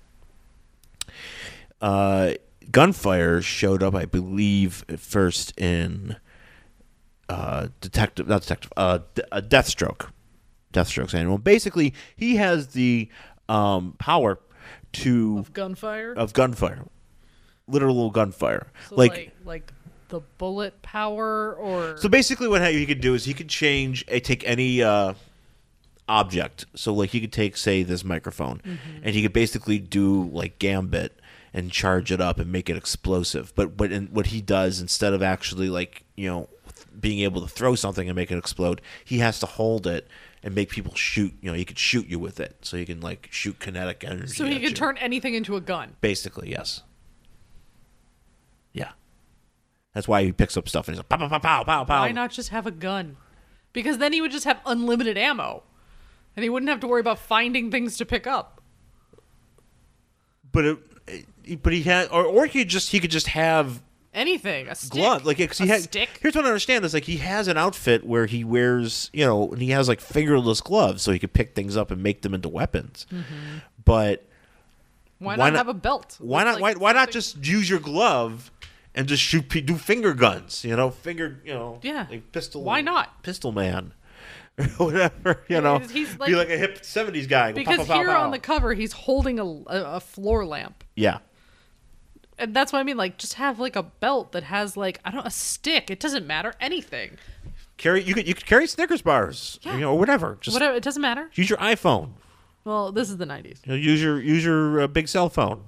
uh, Gunfire showed up, I believe, at first in uh, detective, not detective, uh, D- uh Deathstroke, Deathstroke's annual. Basically, he has the um power to Of gunfire. of gunfire. Literal gunfire. So like, like, like the bullet power, or so basically what he could do is he could change, uh, take any uh, object. So like he could take, say, this microphone, Mm-hmm. and he could basically do like Gambit and charge it up and make it explosive. But but in, what he does, instead of actually like, you know, being able to throw something and make it explode, he has to hold it and make people shoot. You know, he could shoot you with it. So he can like shoot kinetic energy. so he at could you. turn anything into a gun. Basically, yes. Yeah. That's why he picks up stuff and he's like, pow, pow, pow, pow, pow, pow. Why not just have a gun? Because then he would just have unlimited ammo, and he wouldn't have to worry about finding things to pick up. But it, it- but he had, or, or he could just he could just have Anything, a stick, glove. Like 'cause he a had, stick. Here's what I understand is like he has an outfit where he wears, you know, and he has like fingerless gloves, so he could pick things up and make them into weapons. Mm-hmm. But Why, why not, not- have a belt? why with, not? like, why why not something- just use your glove and just shoot? pe- Do finger guns? You know, finger. You know, Yeah. like pistol. Why not? Pistol man. Whatever, you know, He's- he's be like- like a hip seventies guy. Go Because pow, pow, pow, here pow. on the cover, he's holding a, a, a floor lamp. yeah, And that's what I mean. Like, just have like a belt that has like I don't a stick. It doesn't matter anything. carry you could you could carry Snickers bars, Yeah. you know, or whatever. Just Whatever. It doesn't matter. use your iPhone. Well, this is the nineties. You know, use your use your uh, big cell phone.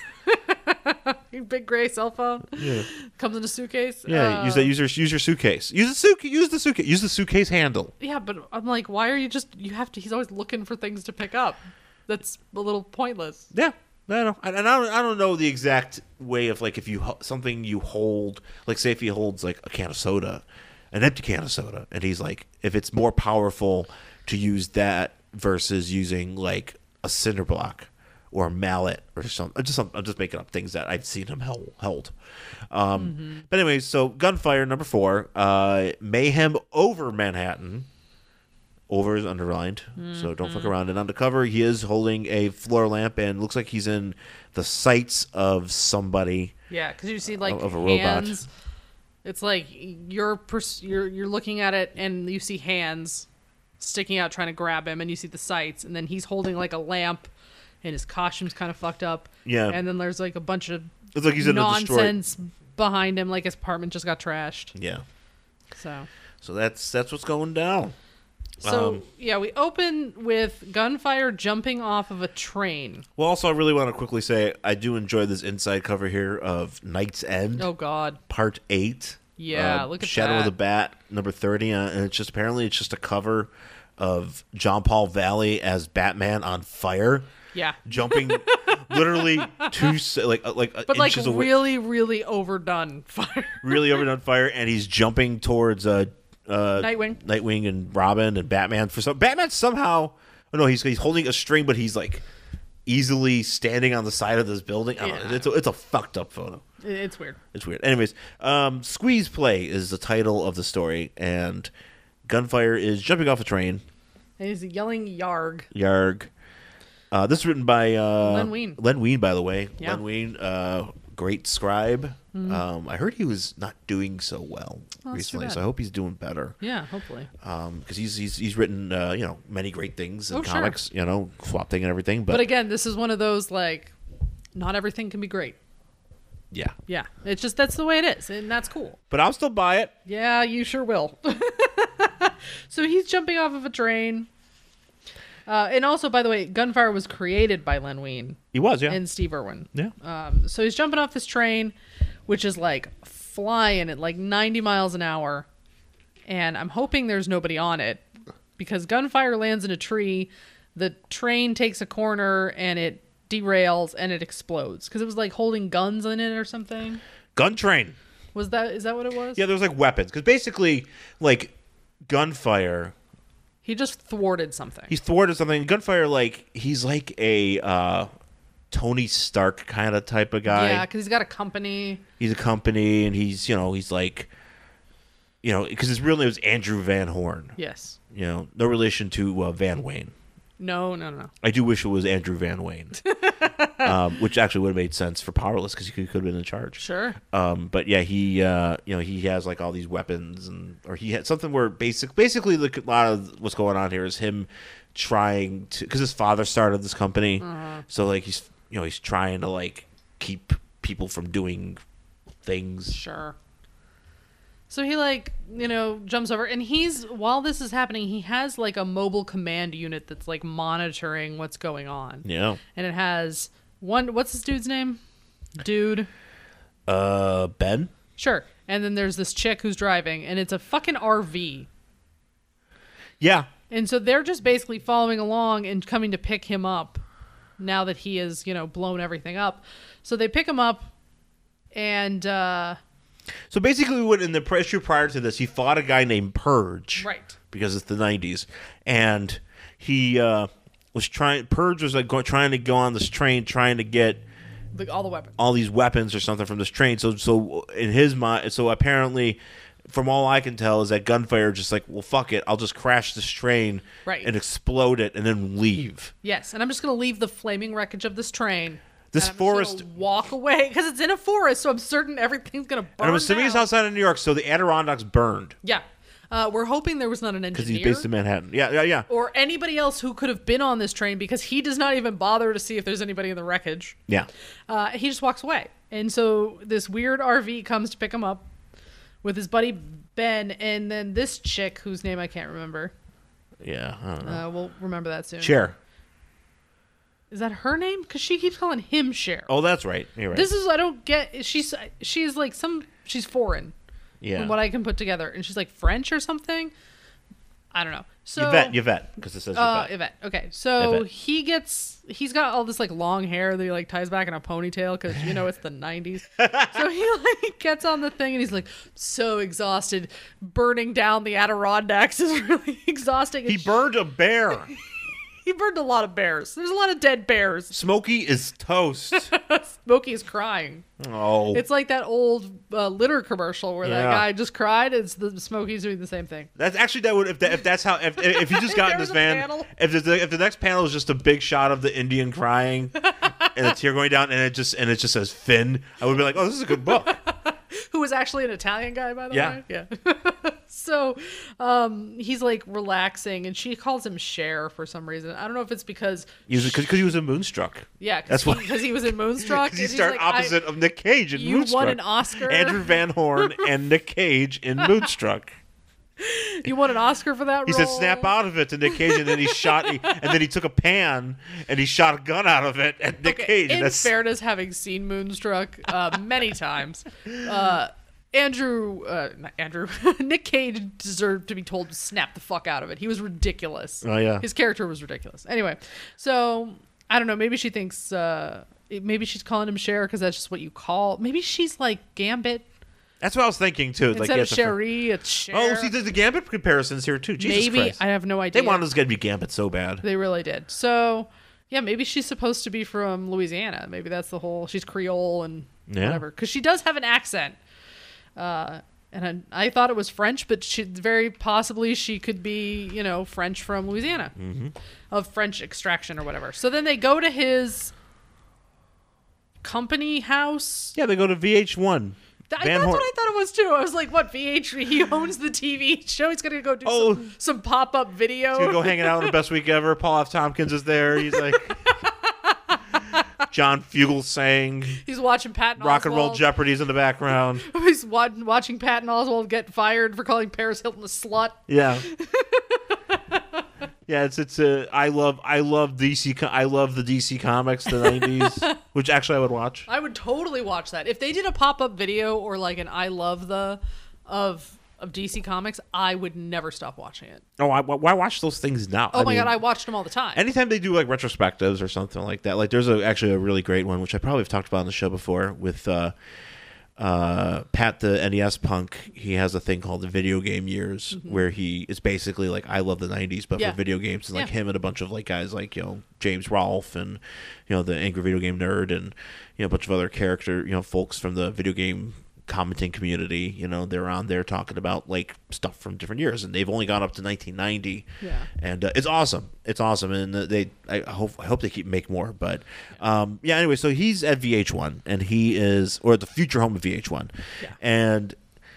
Your big gray cell phone Yeah. comes in a suitcase. Yeah, Uh, use that. Use your use your suitcase. Use the suitcase. Use the suitcase. Use the suitcase handle. Yeah, but I'm like, why are you just? You have to. He's always looking for things to pick up. That's a little pointless. Yeah, I know. And I don't. I don't know the exact way of like if you ho- something you hold. Like say if he holds like a can of soda, an empty can of soda, and he's like, if it's more powerful to use that versus using like a cinder block or a mallet or something. Just some, I'm just making up things that I've seen him held. held. Um, Mm-hmm. But anyway, so gunfire number four, uh, mayhem over Manhattan. Over is underlined, so don't Mm-hmm. fuck around. And on the cover, he is holding a floor lamp and looks like he's in the sights of somebody. Yeah, because you see like Of a robot. hands. It's like you're pers- you're you're looking at it and you see hands sticking out trying to grab him, and you see the sights, and then he's holding like a lamp, and his costume's kind of fucked up. Yeah. and then there's like a bunch of It's like he's in a destroyed. nonsense behind him, like his apartment just got trashed. Yeah. So. So that's that's what's going down. So, Um, yeah, we open with gunfire jumping off of a train. Well, also, I really want to quickly say I do enjoy this inside cover here of Night's End, Oh, God. Part eight. Yeah, Uh, look at Shadow that. of the Bat, number thirty, uh, and it's just apparently it's just a cover of John Paul Valley as Batman on fire, Yeah. jumping literally two se- like uh, like uh, But, like, inches away, really, really overdone fire. really over on fire, and he's jumping towards uh, uh, Nightwing. Nightwing and Robin and Batman. For some Batman somehow, oh no, he's he's holding a string, but he's like easily standing on the side of this building. I don't know. Yeah. It's a, it's a fucked up photo. It's weird. It's weird. Anyways, um, Squeeze Play is the title of the story, and Gunfire is jumping off a train. And he's yelling Yarg. Yarg. Uh, this is written by uh, Len Wein. Len Wein, by the way. Yeah. Len Wein, uh, great scribe. Um, I heard he was not doing so well Oh, that's too recently, bad. so I hope he's doing better. Yeah, hopefully. Because he's he's he's written uh, you know many great things in Oh, sure. comics, you know, Swamp Thing and everything. But, But again, this is one of those, like, not everything can be great. yeah, Yeah. It's just, that's the way it is. And that's cool. but I'll still buy it. Yeah, you sure will. So he's jumping off of a train. Uh, and also, by the way, Gunfire was created by Len Wein He was, yeah, and Steve Irwin. yeah. Um, so he's jumping off this train, which is like flying at like ninety miles an hour. And I'm hoping there's nobody on it because Gunfire lands in a tree. The train takes a corner and it derails and it explodes because it was like holding guns in it or something. Gun Train. Was that, is that what it was? Yeah, there's like weapons because basically, like Gunfire. He just thwarted something. He's thwarted something. Gunfire, like he's like a uh, Tony Stark kind of type of guy. Yeah, because he's got a company. He's a company, and he's you know he's like, you know, because his real name is Andrew Van Horn. Yes. You know, no relation to uh, Van Wayne. No, no, no. I do wish it was Andrew Van Wayne, um, which actually would have made sense for Powerless because he could, could have been in charge. Sure. Um, but yeah, he uh, you know he has like all these weapons, and or he had something where basic basically the, a lot of what's going on here is him trying to because his father started this company, Uh-huh. so like he's you know he's trying to like keep people from doing things. Sure. So he like, you know, jumps over and he's while this is happening, he has like a mobile command unit that's like monitoring what's going on. Yeah. And it has one what's this dude's name? Dude. Uh, Ben. Sure. And then there's this chick who's driving and it's a fucking R V. Yeah. And so they're just basically following along and coming to pick him up now that he has, you know, blown everything up. So they pick him up and uh So basically, what in the issue prior to this, he fought a guy named Purge, right. Because it's the nineties, and he uh, was trying. Purge was like go, trying to go on this train, trying to get Like all the weapons. all these weapons or something from this train. So, so in his mind, so apparently, from all I can tell, is that Gunfire just like, well, fuck it, I'll just crash this train Right. and explode it, and then leave. Yes, and I'm just going to leave the flaming wreckage of this train. This and I'm just forest. gonna walk away because it's in a forest, so I'm certain everything's going to burn And I'm assuming it's down. outside of New York, so the Adirondacks burned Yeah. Uh, we're hoping there was not an because engineer he's based in Manhattan. Yeah, yeah, yeah, or anybody else who could have been on this train because he does not even bother to see if there's anybody in the wreckage. yeah. Uh, he just walks away. And so this weird R V comes to pick him up with his buddy Ben and then this chick whose name I can't remember. Yeah, I don't know. Uh, we'll remember that soon. Chair. Is that her name? Because she keeps calling him Cher. Oh, that's right. You're right. This is I don't get. She's she's like some. She's foreign. yeah. From what I can put together, and she's like French or something. I don't know. So Yvette, Yvette, because it says Uh, Yvette. Yvette. Okay, so Yvette. he gets he's got all this like long hair that he like ties back in a ponytail because you know it's the nineties. So he like gets on the thing and he's like so exhausted. Burning down the Adirondacks is really exhausting. He And burned a bear. he burned a lot of bears. There's a lot of dead bears. Smokey is toast. Smokey is crying. Oh. It's like that old uh, litter commercial where that Yeah. guy just cried. It's the Smokey's doing the same thing. That's actually that would if that, if that's how if if you just got in There's this a van panel. if the if the next panel is just a big shot of the Indian crying and a tear going down and it just and it just says Finn, I would be like, oh, this is a good book. Who was actually an Italian guy, by the Yeah. way. Yeah. So um, he's like relaxing, and she calls him Cher for some reason. I don't know if it's because, Because he was in Moonstruck. yeah, That's because why- he, 'cause he was in Moonstruck. Because he and he's started like, I- opposite of Nick Cage in You Moonstruck. won an Oscar. Andrew Van Horn and Nick Cage in Moonstruck. You won an Oscar for that He role. said, "Snap out of it" to Nick Cage, and then he shot, he, and then he took a pan and he shot a gun out of it at Nick Okay, Cage. in and that's, fairness, having seen Moonstruck uh, many times, uh, Andrew, uh, not Andrew, Nick Cage deserved to be told to snap the fuck out of it. He was ridiculous. Oh, yeah. His character was ridiculous. Anyway, so I don't know. Maybe she thinks, uh, maybe she's calling him Cher because that's just what you call. Maybe she's like Gambit that's what I was thinking too. Like, instead yeah, of it's a fr- Cherie. It's Cher. Oh, see, there's the Gambit comparisons here too. Jesus maybe Christ. I have no idea. They wanted this guy to be Gambit so bad. They really did. So yeah, maybe she's supposed to be from Louisiana. Maybe that's the whole. She's Creole and Yeah. whatever. Because she does have an accent. Uh, and I, I thought it was French, but she very possibly she could be, you know, French from Louisiana, mm-hmm. of French extraction or whatever. So then they go to his company house. Yeah, they go to V H one. Th- Van that's Horn- what I thought it was too. I was like, what, V H? He owns the T V show. He's going to go do Oh. some, some pop-up video. He's gonna go hanging out on the best week ever. Paul F. Tompkins is there. He's like John Fugelsang. He's watching Patton Rock and Roll Oswalt. Jeopardy's in the background. He's wa- watching Patton Oswalt get fired for calling Paris Hilton a slut. Yeah. Yeah, it's it's uh, I love I love D C co- I love the D C comics the nineties, which actually I would watch. I would totally watch that. If they did a pop-up video or like an I love the of of D C Comics, I would never stop watching it. Oh, I, why watch those things now? Oh I my mean, god, I watched them all the time. anytime they do like retrospectives or something like that, like there's a, actually a really great one which I probably have talked about on the show before with uh, uh, Pat the N E S punk. He has a thing called the Video Game Years where he is basically like I love the nineties but Mm-hmm. Yeah. for video games, and like Yeah. him and a bunch of like guys like you know James Rolfe and you know the Angry Video Game Nerd and you know a bunch of other character you know folks from the video game commenting community. You know they're on there talking about like stuff from different years, and they've only gone up to nineteen ninety. Yeah. And uh, it's awesome. It's awesome, and uh, they I hope I hope they keep make more. But um, yeah. Anyway, so he's at V H one, and he is or at the future home of V H one, Yeah. and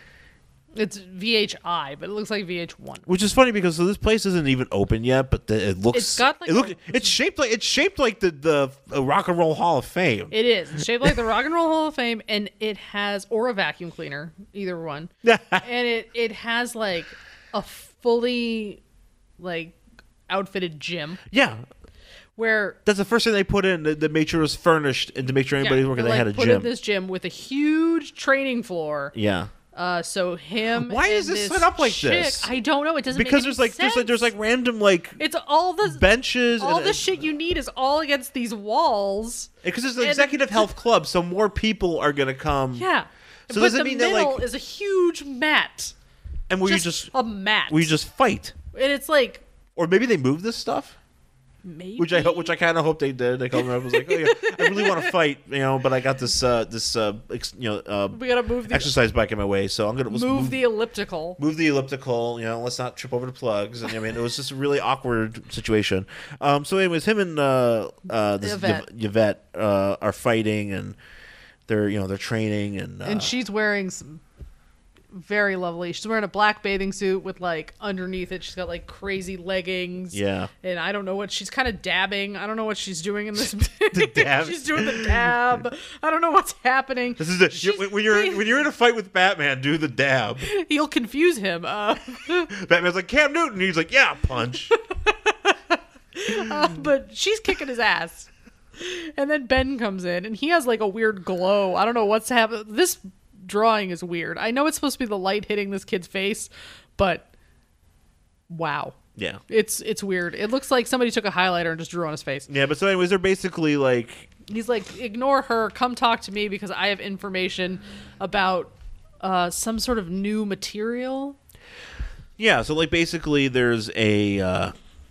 It's V H I, but it looks like V H one. which is funny because so this place isn't even open yet, but the, it looks It's got, like, it look a- it's shaped like it's shaped like the the uh, Rock and Roll Hall of Fame. It is. It's shaped like the Rock and Roll Hall of Fame, and it has, or a vacuum cleaner, either one. and it, it has like a fully like outfitted gym yeah. where That's the first thing they put in to, to make sure it was furnished and to make sure anybody yeah, was working. they, They like, had a put gym. in this gym with a huge training floor. yeah. Uh, so him. Why is and this set up like chick, this? I don't know. It doesn't Because make there's any like there's like there's sense. like random like It's all the benches. all and, the shit you need is all against these walls. Because there's an and- executive health club, so more people are gonna come. Yeah. So but does it the mean that, middle like- is a huge mat. And will Just, you just a mat. will you just fight, and it's like or maybe they move this stuff, maybe which I hope, which I kind of hope they did. They called me up, I was like, oh yeah, I really want to fight, you know, but I got this uh this uh ex, you know uh we gotta move the exercise bike in my way, so I'm gonna let's move the elliptical. move the elliptical, you know, let's not trip over the plugs. And I mean, it was just a really awkward situation. Um, so anyways, him and uh, uh, this Yvette. Yvette, Yvette uh, are fighting, and they're you know they're training, and uh, And she's wearing some very lovely. She's wearing a black bathing suit with like underneath it. She's got like crazy leggings. yeah, And I don't know what she's kind of dabbing. I don't know what she's doing in this. The dab. She's doing the dab. I don't know what's happening. this is the, She's- when you're when you're in a fight with Batman, do the dab. You'll confuse him. Uh, Batman's like Cam Newton, he's like yeah, punch. uh, but she's kicking his ass. And then Ben comes in, and he has like a weird glow. I don't know what's happening. This drawing is weird. I know it's supposed to be the light hitting this kid's face, but wow. Yeah. It's it's weird. It looks like somebody took a highlighter and just drew on his face. Yeah, but so anyways, they're basically like... He's like, ignore her, come talk to me because I have information about uh, some sort of new material. Yeah, so like basically there's a uh,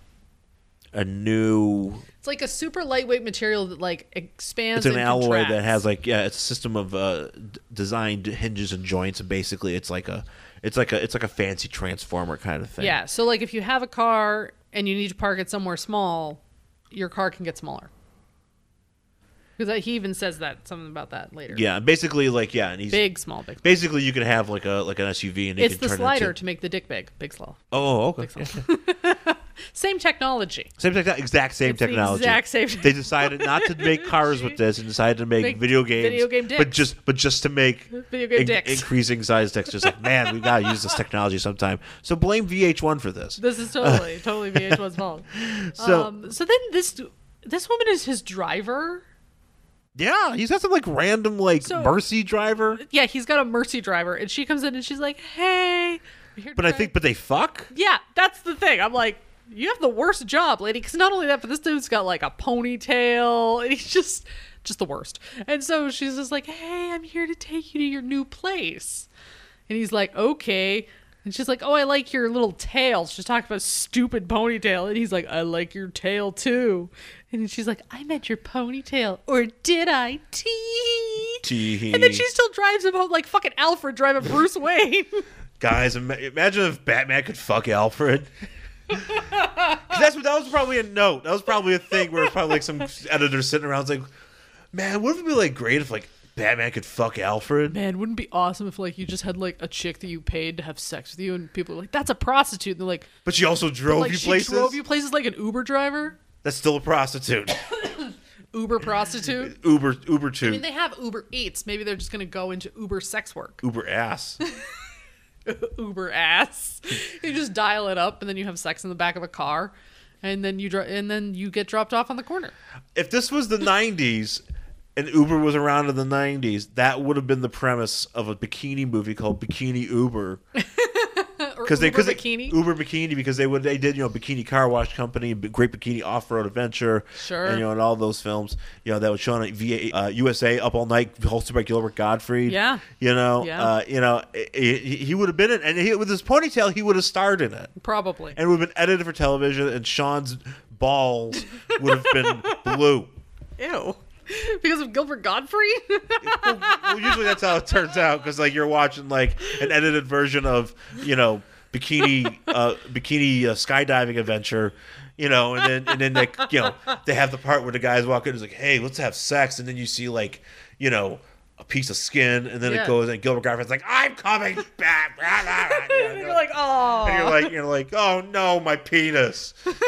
a new... It's like a super lightweight material that like expands. It's an and alloy contracts. that has like yeah, it's a system of uh, d- designed hinges and joints, and basically it's like a it's like a it's like a fancy transformer kind of thing. Yeah, so like if you have a car and you need to park it somewhere small, your car can get smaller. Because he even says that something about that later. Yeah, basically like yeah, and he's Big, small, big. basically you could have like a like an S U V and it It's can the turn slider it into... to make the dick big. Big slow. Oh, okay. Big slow. Same technology. Same technology, exact same It's the technology. exact same- They decided not to make cars with this and decided to make, Make video games. video game but dicks. just but just to make Video game in- dicks. increasing size dicks. Just like man, we gotta use this technology sometime. So blame V H one for this. This is totally, totally V H one's fault. So- um, so then this this woman is his driver. Yeah, he's got some like random like So- Mercy driver. Yeah, he's got a Mercy driver, and she comes in and she's like, "Hey." I'm here to But I drive." think, but they fuck. Yeah, that's the thing. I'm like, you have the worst job, lady. Because not only that, but this dude's got like a ponytail, and he's just, just the worst. And so she's just like, "Hey, I'm here to take you to your new place." And he's like, "Okay." And she's like, "Oh, I like your little tail." She's talking about stupid ponytail, and he's like, "I like your tail too." And she's like, "I meant your ponytail, or did I?" Tee. Tee. And then she still drives him home like fucking Alfred driving Bruce Wayne. Guys, ima- imagine if Batman could fuck Alfred. 'Cause that's what that was probably a note. That was probably a thing where it's probably like some editor sitting around like, man, wouldn't it be like great if like Batman could fuck Alfred? Man, wouldn't it be awesome if like you just had like a chick that you paid to have sex with you, and people are like, "That's a prostitute." And they're like, But she also drove like you she places. drove you places like an Uber driver, That's still a prostitute. Uber prostitute. Uber, Uber I two, mean, they have Uber Eats. Maybe they're just gonna go into Uber sex work. Uber ass. Uber ass. You just dial it up, and then you have sex in the back of a car, and then you dro- and then you get dropped off on the corner. If this was the nineties and Uber was around in the nineties, that would have been the premise of a bikini movie called Bikini Uber. Or Because they, Uber cause bikini. They, Uber Bikini, because they would, they did, you know, Bikini Car Wash Company, B- Great Bikini Off Road Adventure, Sure. and you know, and all those films, you know, that was shown on V A, uh, U S A Up All Night, hosted by Gilbert Gottfried. Yeah. you know, Yeah. uh, you know, he, he would have been in, and he, with his ponytail, he would have starred in it, Probably. and would have been edited for television, and Sean's balls would have been blue. Ew. Because of Gilbert Gottfried? well, well, usually that's how it turns out, because like you're watching like an edited version of, you know, bikini uh, bikini uh, skydiving adventure, you know, and then and then they, you know, they have the part where the guys walk in and is like, hey, let's have sex, and then you see like, you know, a piece of skin, and then Yeah. it goes, and Gilbert Gottfried's like, I'm coming back. And you're like, oh. And you're like, you're like, oh no, my penis.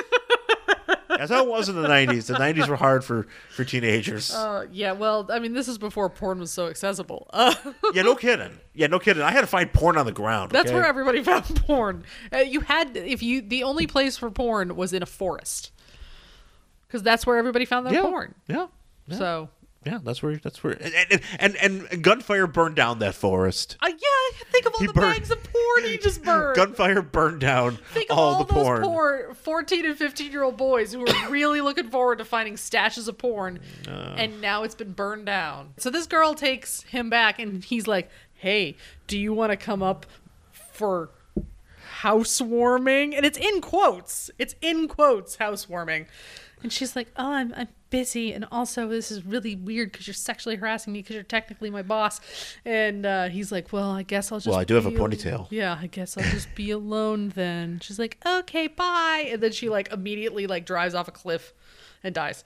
That's how it was in the nineties. The nineties were hard for, for teenagers. Uh, yeah, well, I mean, this is before porn was so accessible. Uh, Yeah, no kidding. Yeah, no kidding. I had to find porn on the ground. that's okay? where everybody found porn. Uh, you had, if you, the only place for porn was in a forest. Because that's where everybody found their yeah. porn. Yeah. Yeah. So, Yeah, that's where that's where and and, and, and gunfire burned down that forest. uh, yeah, think of all He the burned- bags of porn he just burned. Gunfire burned down Think of all, all, the those porn. poor fourteen and fifteen year old boys who were really looking forward to finding stashes of porn, and now it's been burned down. So this girl takes him back, and he's like, "Hey, do you want to come up for housewarming?" And it's in quotes. It's in quotes, housewarming. And she's like, "Oh, I'm I'm busy, and also this is really weird because you're sexually harassing me because you're technically my boss." And uh, he's like, "Well, I guess I'll just." Well, I do have a be al- ponytail. Yeah, I guess I'll just be alone then. She's like, "Okay, bye," and then she like immediately like drives off a cliff and dies.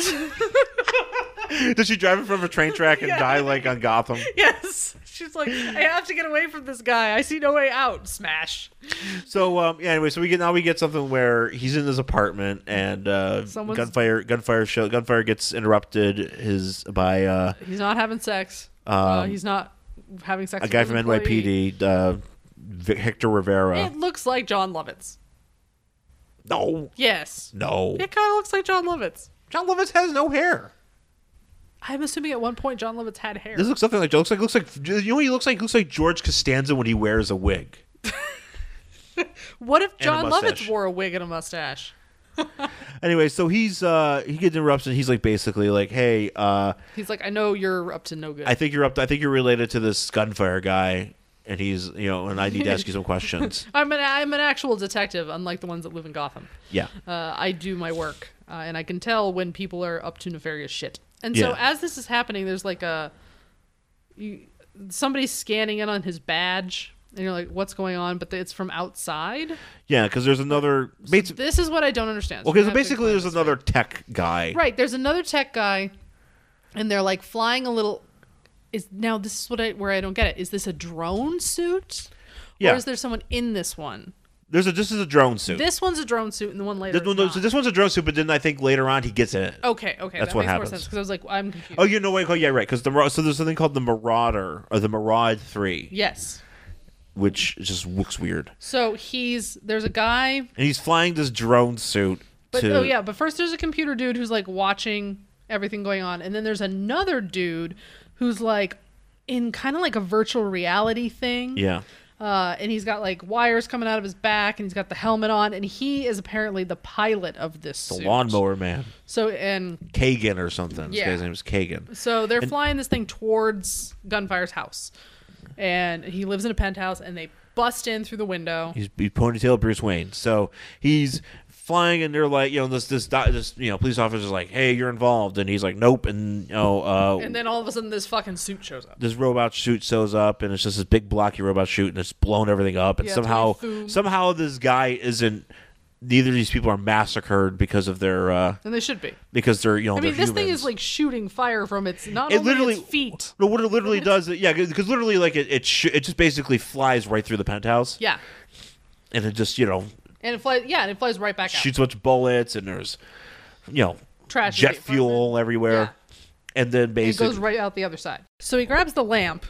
Does she drive in front of a train track and Yeah. die like on Gotham? Yes, she's like, "I have to get away from this guy. I see no way out." Smash. So um, yeah. Anyway, so we get now we get something where he's in his apartment and uh, Someone's- gunfire gunfire show gunfire gets interrupted his by uh, He's not having sex. uh, Um, he's not having sex. a with guy his from N Y P employee. D, uh, Vic- Hector Rivera. It looks like John Lovitz. No, Yes. no. It kind of looks like John Lovitz. John Lovitz has no hair. I'm assuming at one point John Lovitz had hair. This looks something like looks like looks like you know what he looks like? He looks like George Costanza when he wears a wig. What if And a John mustache. Lovitz wore a wig and a mustache? Anyway, so he's uh he gets interrupts and he's like basically like, hey, uh He's like, I know you're up to no good. I think you're up to, I think you're related to this gunfire guy, and he's you know, and I need to ask you some questions. I'm an I'm an actual detective, unlike the ones that live in Gotham. Yeah. Uh, I do my work, uh, and I can tell when people are up to nefarious shit. And so Yeah. as this is happening, there's like a you, somebody's scanning in on his badge, and you're like, what's going on? But it's from outside. Yeah, because there's another. So basi- this is what I don't understand. okay, you're so gonna have to basically, explain there's this to me. another tech guy. Right, there's another tech guy, and they're like flying a little. Is now this is what I where I don't get it. Is this a drone suit? Yeah. Or is there someone in this one? There's a this is a drone suit. This one's a drone suit, and the one later. This, is one- no, not. so this one's a drone suit, but then I think later on he gets in it. Okay, okay, That's that what makes happens. more sense because I was like, I'm confused. Oh, you know what? Oh, yeah, right. Because the Mar- so there's something called the Marauder or the Maraud Three, Yes. which just looks weird. So he's there's a guy, And he's flying this drone suit but to. oh yeah, but first there's a computer dude who's like watching everything going on, and then there's another dude who's like in kind of like a virtual reality thing. Yeah. Uh, and he's got like wires coming out of his back, and he's got the helmet on, and he is apparently the pilot of this The suit. lawnmower man, So and Kagan or something. This Yeah. guy's name is Kagan. so they're And- flying this thing towards Gunfire's house, and he lives in a penthouse, and they bust in through the window. He's, he's ponytail Bruce Wayne. So he's flying, and they're like, you know, this this doc- this you know police officer's like, hey, you're involved, and he's like, nope, and you know, uh, And then all of a sudden, this fucking suit shows up. this robot shoot shows up, and it's just this big blocky robot shoot, and it's blown everything up, and Yeah, somehow Tony Foom. somehow this guy isn't. Neither of these people are massacred because of their uh, And they should be. because they're you know I mean, they're this thing humans. is like shooting fire from its not It only literally- its feet. No, what it literally does, yeah, because literally, like it, it, sh- it just basically flies right through the penthouse, Yeah, and it just you know and it flies. Yeah, and it flies right back out. shoots a bunch of bullets, and there's you know Trash jet in the fuel apartment. everywhere, and then It basically goes right out the other side. So he grabs the lamp,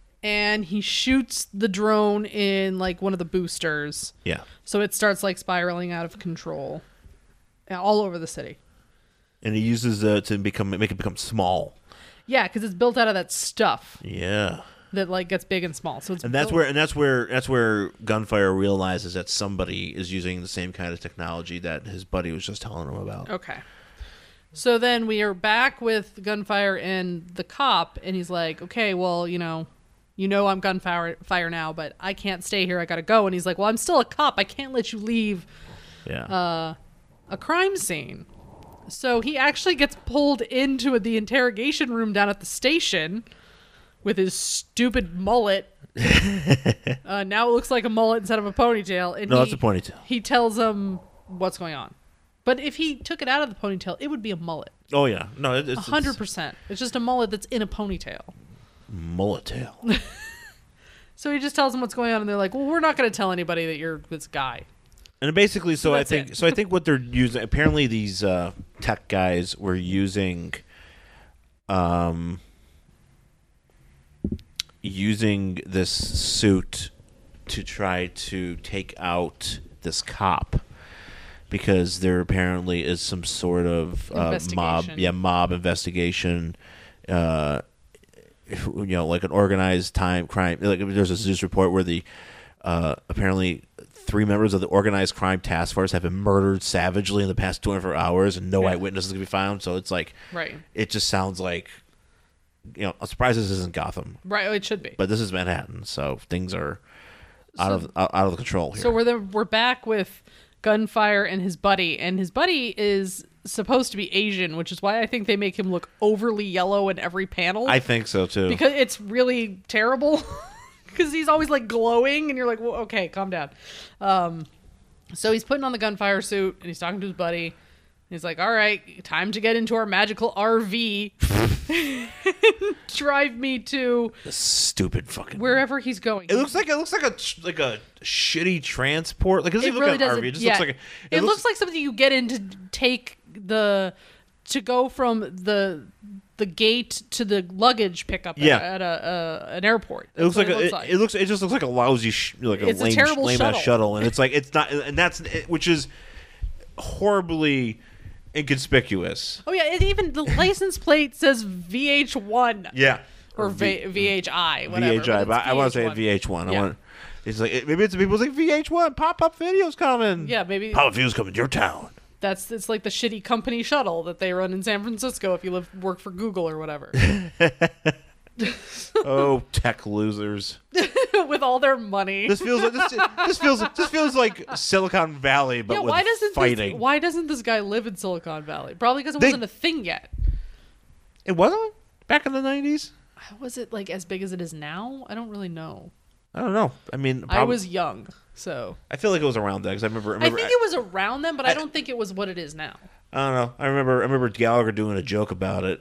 and he shoots the drone in like one of the boosters. yeah, So it starts like spiraling out of control, uh, all over the city. and he uses uh, to become make it become small, Yeah, because it's built out of that stuff yeah, that like gets big and small. So it's and that's built- where and that's where that's where Gunfire realizes that somebody is using the same kind of technology that his buddy was just telling him about. Okay. So then we are back with Gunfire and the cop, and he's like, okay, well, you know, you know I'm Gunfire fire now, but I can't stay here. I gotta go. And he's like, well, I'm still a cop. I can't let you leave Yeah, uh, a crime scene. So he actually gets pulled into the interrogation room down at the station with his stupid mullet. uh, now it looks like a mullet instead of a ponytail. And no, he, that's a ponytail. He tells him what's going on. But if he took it out of the ponytail, it would be a mullet. Oh yeah, no, it, A it's hundred percent. It's just a mullet that's in a ponytail. mullet tail. So he just tells them what's going on, and they're like, "Well, we're not going to tell anybody that you're this guy." And basically, so, So I that's think it. so. I think what they're using. Apparently, these uh, tech guys were using, um, using this suit to try to take out this cop because there apparently is some sort of uh, mob, Investigation. yeah, mob investigation. Uh, you know, like an organized time crime. Like there's a news report where the uh, apparently three members of the organized crime task force have been murdered savagely in the past twenty-four hours, and no Yeah. eyewitnesses can be found. So it's like, Right. it just sounds like, you know, I'm surprised this isn't Gotham, Right. Oh, it should be. but this is Manhattan, so things are out So- of out, out of the control here. So we're the, we're back with Gunfire and his buddy, and his buddy is supposed to be Asian, which is why I think they make him look overly yellow in every panel. I think so too. because it's really terrible. Because he's always like glowing, and you're like, well, okay, calm down. Um, so he's putting on the Gunfire suit, and he's talking to his buddy. He's like, all right, time to get into our magical R V. Drive me to This stupid fucking wherever he's going. It looks like it looks like a like a shitty transport. Like it doesn't It even really look like an doesn't. R V. It just yeah. looks like a, it, looks, like something you get in to take the to go from the the gate to the luggage pickup Yeah. at, at a uh, an airport. It looks That's like, what a, it it, looks like. it looks it just looks like a lousy sh- like a It's a lame, terrible lame ass shuttle. shuttle, and it's like it's not, and that's which is horribly inconspicuous. Oh yeah, it even the license plate says V H one. Yeah. Or v- v- VHI, whatever. V H I, but I want to say V H one. Yeah. I want. It's like maybe it's people like V H one pop-up videos coming. Yeah, maybe pop-up videos coming to your town. That's it's like the shitty company shuttle that they run in San Francisco if you live work for Google or whatever. Oh, tech losers! With all their money. This feels like this, this feels this feels like Silicon Valley, but yeah, with why doesn't fighting. This, why doesn't this guy live in Silicon Valley? Probably because it They- wasn't a thing yet. It wasn't back in the nineties. Was it like as big as it is now? I don't really know. I don't know. I mean, I prob- was young, so I feel like it was around that because I remember. I, I remember think it was around then, but I, I- don't think it was what it is now. I don't know. I remember. I remember Gallagher doing a joke about it.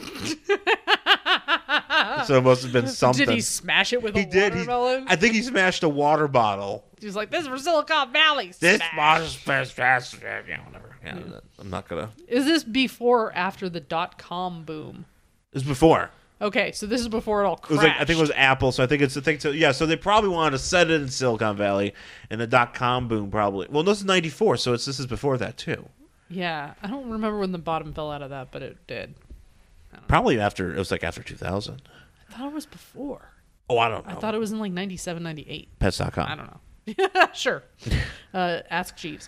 So it must have been something. Did he smash it with He a did. He, watermelon? I think he smashed a water bottle. He was like, "This is for Silicon Valley." This Smash. bottle's fast, fast, yeah, whatever. Yeah, I'm not gonna. Is this before or after the dot com boom? It was before. Okay, so this is before it all It crashed. was like I think it was Apple, so I think it's the thing. So yeah, so they probably wanted to set it in Silicon Valley, and the dot com boom probably. Well, this is ninety-four, so it's this is before that too. Yeah, I don't remember when the bottom fell out of that, but it did. Probably after it was like after two thousand. I thought it was before. Oh, I don't know. I thought it was in like ninety-seven, ninety-eight. Pets dot com. I don't know. Sure. Uh, ask Jeeves.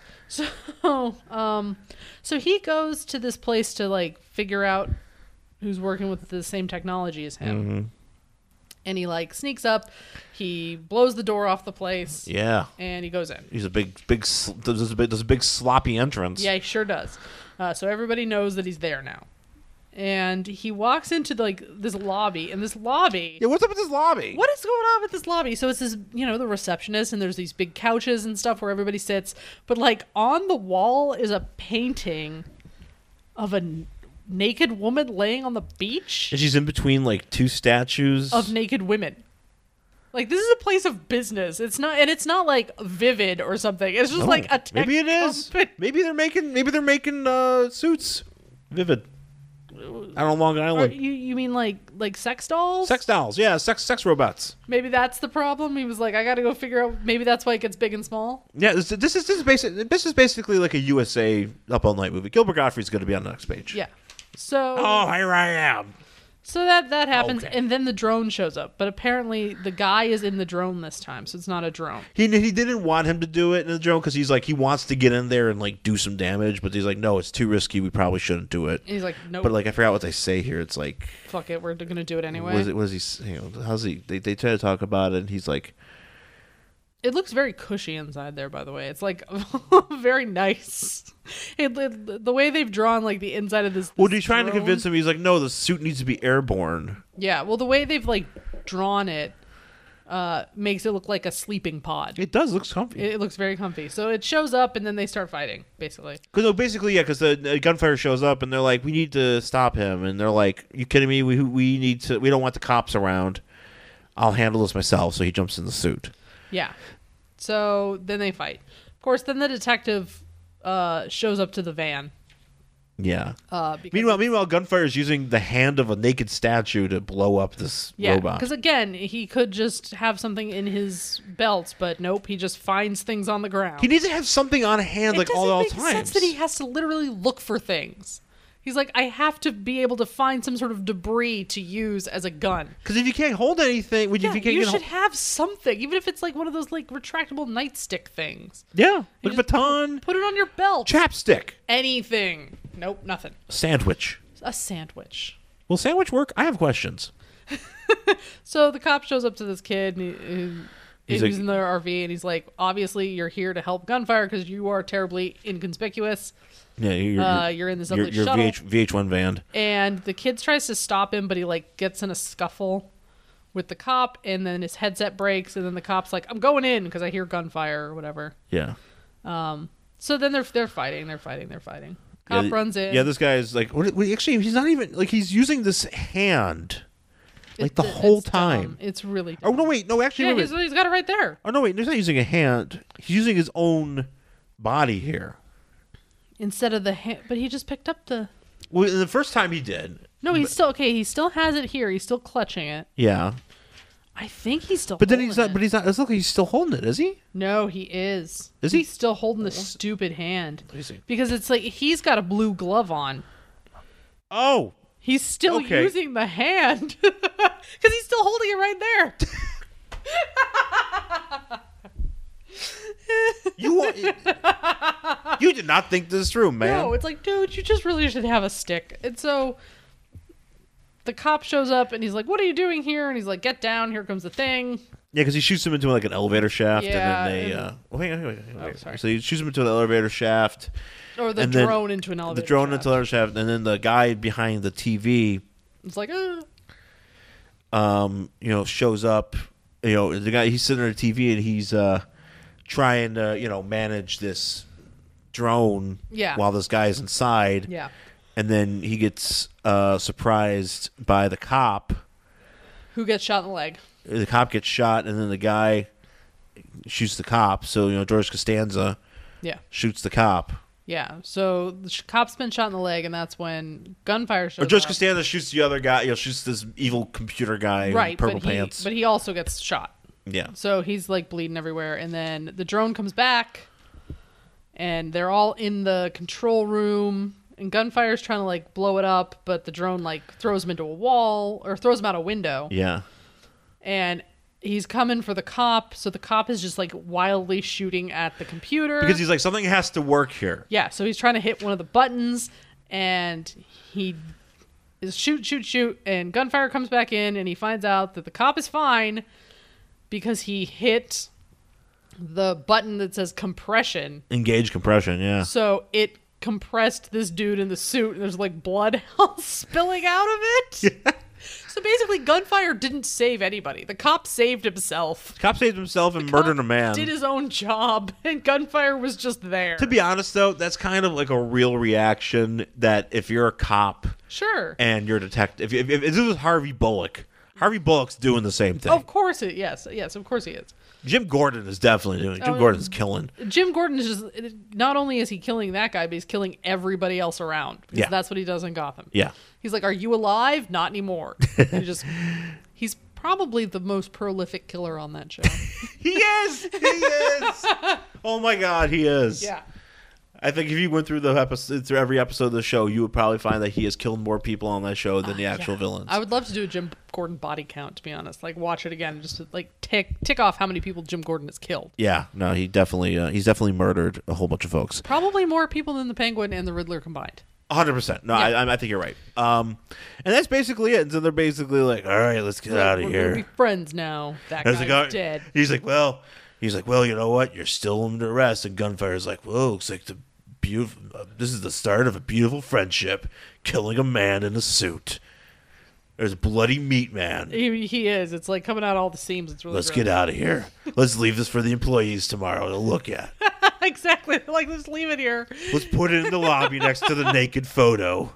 So, um, so he goes to this place to like figure out who's working with the same technology as him. Mm-hmm. And he like sneaks up, he blows the door off the place, Yeah. and he goes in. He's a big, big. sl- Does a big, does a big sloppy entrance. Yeah, he sure does. Uh, so everybody knows that he's there now. And he walks into like this lobby, and this lobby. Yeah. What's up with this lobby? What is going on with this lobby? So it's this, you know, the receptionist, and there's these big couches and stuff where everybody sits. But like on the wall is a painting of a n- naked woman laying on the beach And she's in between like two statues. of naked women. Like this is a place of business. It's not, and it's not like Vivid or something. It's just No, like a tech maybe it is. company. Maybe they're making. Maybe they're making uh, suits. Vivid. Out on Long Or Island. you you mean like like sex dolls? Sex dolls. Yeah. Sex sex robots. Maybe that's the problem. He was like, I got to go figure out. Maybe that's why it gets big and small. Yeah. This, this is this is basic. This is basically like a U S A Up All Night movie. Gilbert Gottfried's going to be on the next page. Yeah. So Oh, here I am. so that that happens, Okay. and then the drone shows up. But apparently, the guy is in the drone this time, so it's not a drone. He he didn't want him to do it in the drone because he's like he wants to get in there and like do some damage, but he's like, no, it's too risky. We probably shouldn't do it. And he's like, no, But like I forgot what they say here. It's like fuck it, we're gonna do it anyway. what is it? What is he? s- You know, how's he? They they try to talk about it, and he's like, It looks very cushy inside there, by the way. It's like very nice. It, it- the way they've drawn like the inside of this. well, this he's trying to drone- convince him. He's like, no, the suit needs to be airborne. Yeah, well, the way they've like drawn it uh, makes it look like a sleeping pod. It does looks comfy. It, it looks very comfy. So it shows up, and then they start fighting, basically. Because no, basically, yeah, because the, the gunfire shows up, and they're like, we need to stop him, and they're like, you kidding me? We we need to. We don't want the cops around. I'll handle this myself. So he jumps in the suit. Yeah. So then they fight. Of course, then the detective uh, shows up to the van. Yeah. Uh, because Meanwhile, meanwhile, Gunfire is using the hand of a naked statue to blow up this yeah, robot. because again, he could just have something in his belt, but nope, he just finds things on the ground. He needs to have something on hand it like doesn't all, all make times. sense that he has to literally look for things. He's like, I have to be able to find some sort of debris to use as a gun. Because if you can't hold anything, when Yeah, if you can't you get should hol- have something, even if it's like one of those like retractable nightstick things. yeah, like just baton, Put it on your belt. chapstick, Anything. Nope, nothing. sandwich. A sandwich. Will sandwich work? I have questions. So the cop shows up to this kid, and he, he, He's who's like- in the R V, and he's like, obviously you're here to help Gunfire because you are terribly inconspicuous. Yeah, you're, Uh, you're in this you're, ugly you're shuttle. V H, V H one van. And the kid tries to stop him, but he like gets in a scuffle with the cop, and then his headset breaks, and then the cop's like, I'm going in because I hear gunfire or whatever. Yeah. So then they're they're fighting, they're fighting, they're fighting. Cop yeah, runs in. Yeah, this guy's like, what, what, actually, he's not even, like, he's using this hand, like, It- the it's whole dumb. time. It's really Oh, dumb. no, wait, no, actually, Yeah, wait, he's, wait. he's got it right there. Oh, no, wait, he's not using a hand. He's using his own body here. Instead of the hand, but he just picked up the. Well, the first time he did. No, he's still okay. He still has it here. He's still clutching it. Yeah. I think he's still. But then he's holding not. it. But he's not. It's look like he's still holding it. Is he? No, he is. Is he's he? still holding the stupid hand? me see. Because it's like he's got a blue glove on. Oh, He's still Okay. using the hand because he's still holding it right there. you want- you did not think this through, man. No, it's like, dude, you just really should have a stick. And so the cop shows up and he's like, "What are you doing here?" And he's like, "Get down! Here comes the thing." Yeah, because he shoots him into like an elevator shaft, Yeah, and then they. and- Uh, oh, wait, wait, wait, wait, wait. sorry. So he shoots him into an elevator shaft, Or the and then drone into an elevator. the drone shaft. into the elevator shaft, and then the guy behind the T V, It's like, uh, um, you know, shows up. You know, the guy he's sitting on the T V and he's uh, trying to you know manage this drone Yeah. while this guy's inside. yeah, And then he gets uh, surprised by the cop. who gets shot in the leg? The cop gets shot, and then the guy shoots the cop. So you know George Costanza Yeah, shoots the cop, yeah. So the sh- cop's been shot in the leg, and that's when gunfire shows or George up. Costanza shoots the other guy. You know, shoots this evil computer guy Right, in purple but he, pants. but he also gets shot. yeah, So he's like bleeding everywhere, and then the drone comes back, and they're all in the control room, and Gunfire's trying to like blow it up, but the drone like throws him into a wall or throws him out a window, yeah. and he's coming for the cop. So the cop is just like wildly shooting at the computer Because he's like, something has to work here. yeah. So he's trying to hit one of the buttons, and he is shoot, shoot, shoot, and Gunfire comes back in, and he finds out that the cop is fine because he hit the button that says compression. Engage compression. Yeah. So it compressed this dude in the suit, and there's like blood all spilling out of it. So basically, Gunfire didn't save anybody. The cop saved himself. Cop saved himself and murdered a Cop man. Did his own job, and Gunfire was just there. To be honest, though, that's kind of like a real reaction that if you're a cop Sure. and you're a detective, if, if, if this was Harvey Bullock, Harvey Bullock's doing the same thing. Of course it. Yes. Yes. Of course he is. Jim Gordon is definitely doing it. Jim Oh, Gordon's killing. Jim Gordon is just not only is he killing that guy, but he's killing everybody else around. Because Yeah. that's what he does in Gotham. Yeah. He's like, "Are you alive? Not anymore." And he just he's probably the most prolific killer on that show. He is. He is. Oh my God, he is. Yeah. I think if you went through the episode, through every episode of the show, you would probably find that he has killed more people on that show than the actual Yeah. villains. I would love to do a Jim Gordon body count, to be honest. Like watch it again, just to, like tick tick off how many people Jim Gordon has killed. yeah, no, he definitely uh, he's definitely murdered a whole bunch of folks. Probably more people than the Penguin and the Riddler combined. one hundred percent. No, Yeah. I, I think you're right. Um, and that's basically it. And so they're basically like, all right, let's get Like, out of we're here. gonna be friends now. That And guy's it's like, oh, dead. He's like, well, he's like, well, you know what? You're still under arrest. And Gunfire's like, whoa, looks like the beautiful. Uh, this is the start of a beautiful friendship. Killing a man in a suit. There's bloody meat, man. He, he is. It's like coming out all the seams. It's really Let's gross. get out of here. Let's leave this for the employees tomorrow to look at. Exactly. Like, just leave it here. Let's put it in the lobby next to the naked photo.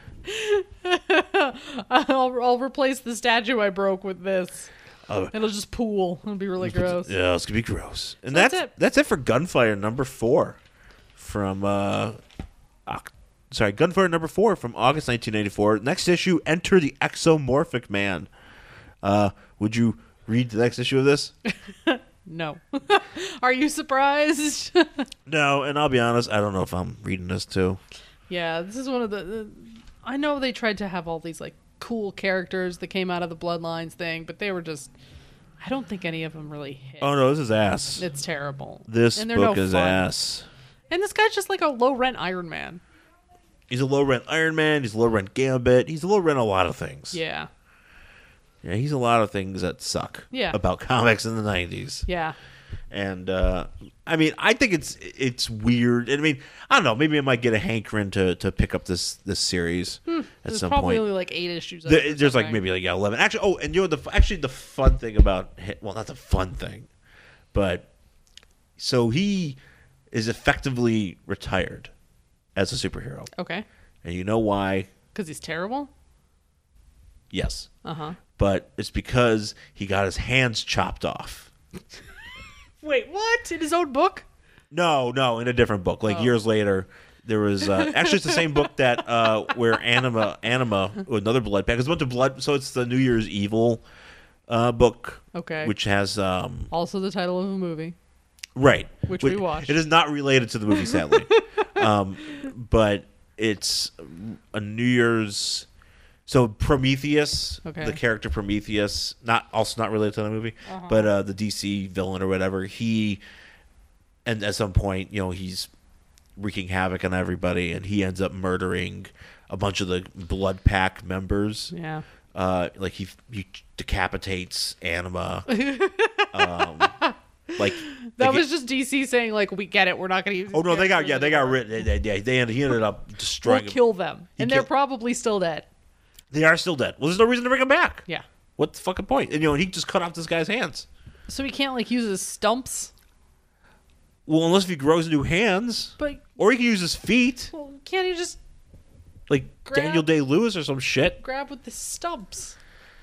I'll, I'll replace the statue I broke with this. Uh, It'll just pool. It'll be really gross. Yeah, it's gonna be gross. And So that's that's it. that's it for Gunfire number four from uh, Oc- sorry, Gunfire number four from August nineteen eighty-four. Next issue, Enter the Exomorphic Man. Uh, would you read the next issue of this? No. Are you surprised? No, and I'll be honest, I don't know if I'm reading this too. Yeah, this is one of the, the. I know they tried to have all these like cool characters that came out of the Bloodlines thing, but they were just. I don't think any of them really hit. Oh no, this is ass. It's terrible. This And they're book no is fun. ass. And this guy's just like a low rent Iron Man. He's a low rent Iron Man. He's a low rent Gambit. He's a low rent a lot of things. Yeah. Yeah, he's a lot of things that suck. Yeah. About comics in the nineties. Yeah. And uh, I mean, I think it's it's weird. I mean, I don't know. Maybe I might get a hankering to, to pick up this this series at Hmm. There's some probably point. only like eight issues. Of The- it or there's like something. maybe like yeah, eleven. Actually, oh, and you know the actually the fun thing about hi- well, not the fun thing, but so he is effectively retired as a superhero, Okay. and you know why? Because he's terrible? Yes, Uh huh. but it's because he got his hands chopped off. Wait, what? In his own book? No, no, in a different book. Like Oh. years later, there was uh, actually it's the same book that uh, where Anima, Anima, another blood pack. It's a bunch of blood. So it's the New Year's Evil uh, book, Okay. which has um, Also the title of a movie. right, Which we watched. It is not related to the movie, sadly, um, but it's a New Year's. So Prometheus, Okay. the character Prometheus, not also not related to the movie, Uh-huh. but uh, the D C villain or whatever. He, and at some point, you know, he's wreaking havoc on everybody, and he ends up murdering a bunch of the Blood Pack members. Yeah. Uh, like he he decapitates Anima. um, like That like was it- just D C saying, like, we get it. We're not going to use oh these no, they got characters yeah, they got anymore. written. They, they, they ended, he ended up We'll destroying. kill them. He And they're killed- probably still dead. They are still dead. Well, there's no reason to bring them back. Yeah. What's the fucking point? And you know, he just cut off this guy's hands. So he can't, like, use his stumps. Well, unless if he grows new hands, But, or he can use his feet, well, can't he just like Grab- Daniel Day Lewis or some shit. grab with the stumps?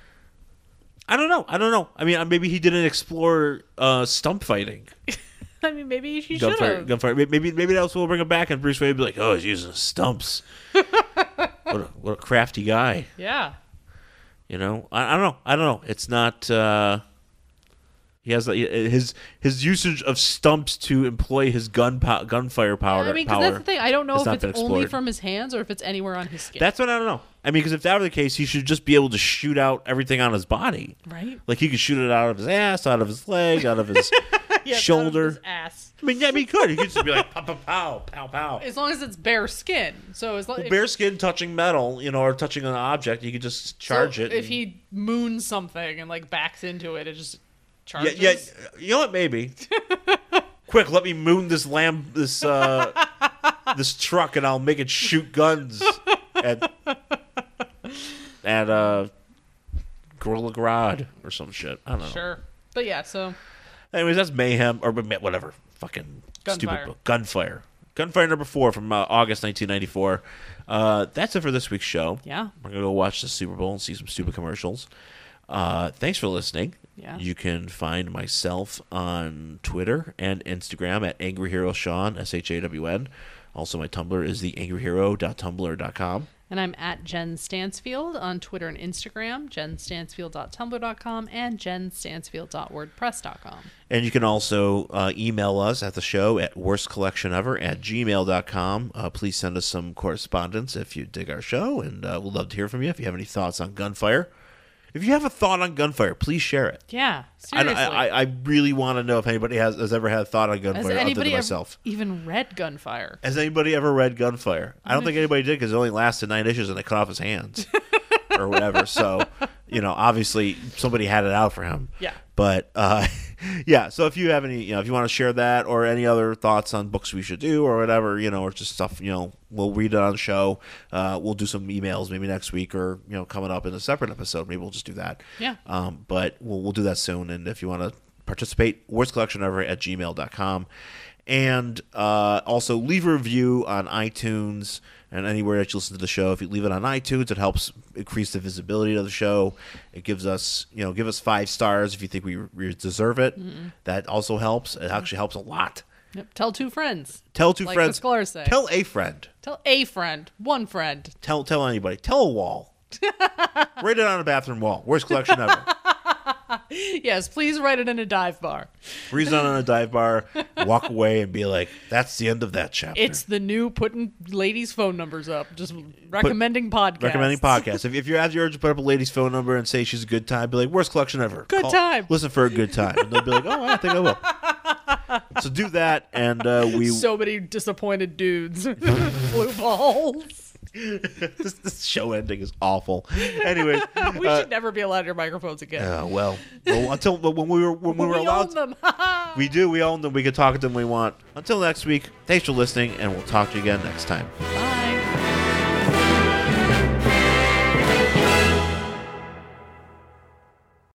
I don't know. I don't know. I mean, uh, maybe he didn't explore uh, stump fighting, I mean, maybe he should gunfire. have. Gunfire. Maybe maybe that's what we'll bring him back, and Bruce Wayne will be like, "Oh, he's using stumps." what a what a crafty guy. Yeah. You know, I, I don't know. I don't know. It's not. Uh, he has uh, his his usage of stumps to employ his gun po- gunfire power. I mean, because power. that's the thing. I don't know has if not it's been only explored. from his hands or if it's anywhere on his skin. That's what I don't know. I mean, because if that were the case, he should just be able to shoot out everything on his body. right? Like he could shoot it out of his ass, out of his leg, out of his Yes, shoulder. out of his ass. I mean, yeah, I mean, he could. He could just be like pow, pow, pow, pow, pow. As long as it's bare skin. So as long Well, if, bare skin touching metal, you know, or touching an object, you could just charge so it. If and- he moons something and like backs into it, it just yeah, charges. yeah, you know what? Maybe. Quick, let me moon this lamb, this uh, this truck, and I'll make it shoot guns at at uh, Gorilla Grodd or some shit. I don't know. Sure. But yeah, so Anyways, that's Mayhem or whatever. Fucking Gunfire. stupid book. Gunfire. Gunfire number four from uh, August nineteen ninety-four. Uh, that's it for this week's show. yeah. We're going to go watch the Super Bowl and see some stupid commercials. Uh, thanks for listening. Yeah. You can find myself on Twitter and Instagram at Angry Hero Sean, S H A W N. Also, my Tumblr is the angry hero dot tumblr dot com. And I'm at Jen Stansfield on Twitter and Instagram, jen stansfield dot tumblr dot com and jen stansfield dot wordpress dot com. And you can also uh, email us at the show at worstcollectionever at gmail dot com. Uh, please send us some correspondence if you dig our show, and uh, we'd love to hear from you if you have any thoughts on Gunfire. If you have a thought on Gunfire, please share it. Yeah, I, seriously. I, I really want to know if anybody has, has ever had a thought on Has Gunfire other anybody than ever myself. even read Gunfire? Has anybody ever read Gunfire? I don't think anybody did because it only lasted nine issues and they cut off his hands or whatever. So, you know, obviously somebody had it out for him. Yeah. But, uh, yeah, so if you have any, you know, if you want to share that or any other thoughts on books we should do or whatever, you know, or just stuff, you know, we'll read it on the show. Uh, we'll do some emails maybe next week or, you know, coming up in a separate episode. Maybe we'll just do that. Yeah. Um, but we'll, we'll do that soon. And if you want to participate, worstcollectionever at gmail dot com. And uh, also leave a review on iTunes and anywhere that you listen to the show. If you leave it on iTunes, it helps increase the visibility of the show. It gives us, you know, give us five stars if you think we, we deserve it. Mm-hmm. That also helps. It actually helps a lot. Yep. Tell two friends. Tell two Like friends. the scholars say. Tell a friend. Tell a friend. One friend. Tell tell anybody. Tell a wall. Write it on a bathroom wall. Worst collection ever. Yes, please write it in a dive bar. Freeze down on a dive bar, walk away, and be like, "That's the end of that chapter." It's the new putting ladies' phone numbers up. Just recommending podcasts. Recommending podcasts. If, if you have the urge to put up a lady's phone number and say she's a good time, be like, worst collection ever. Good time. Listen for a good time. And they'll be like, oh, I think I will. So do that, and uh, we... So many disappointed dudes. Blue balls. this, this show ending is awful. Anyways. We uh, should never be allowed your microphones again. uh, well, well, until when we were when we were we allowed... own them. we do. We own them. We can talk to them when we want. Until next week, thanks for listening, and we'll talk to you again next time. Bye.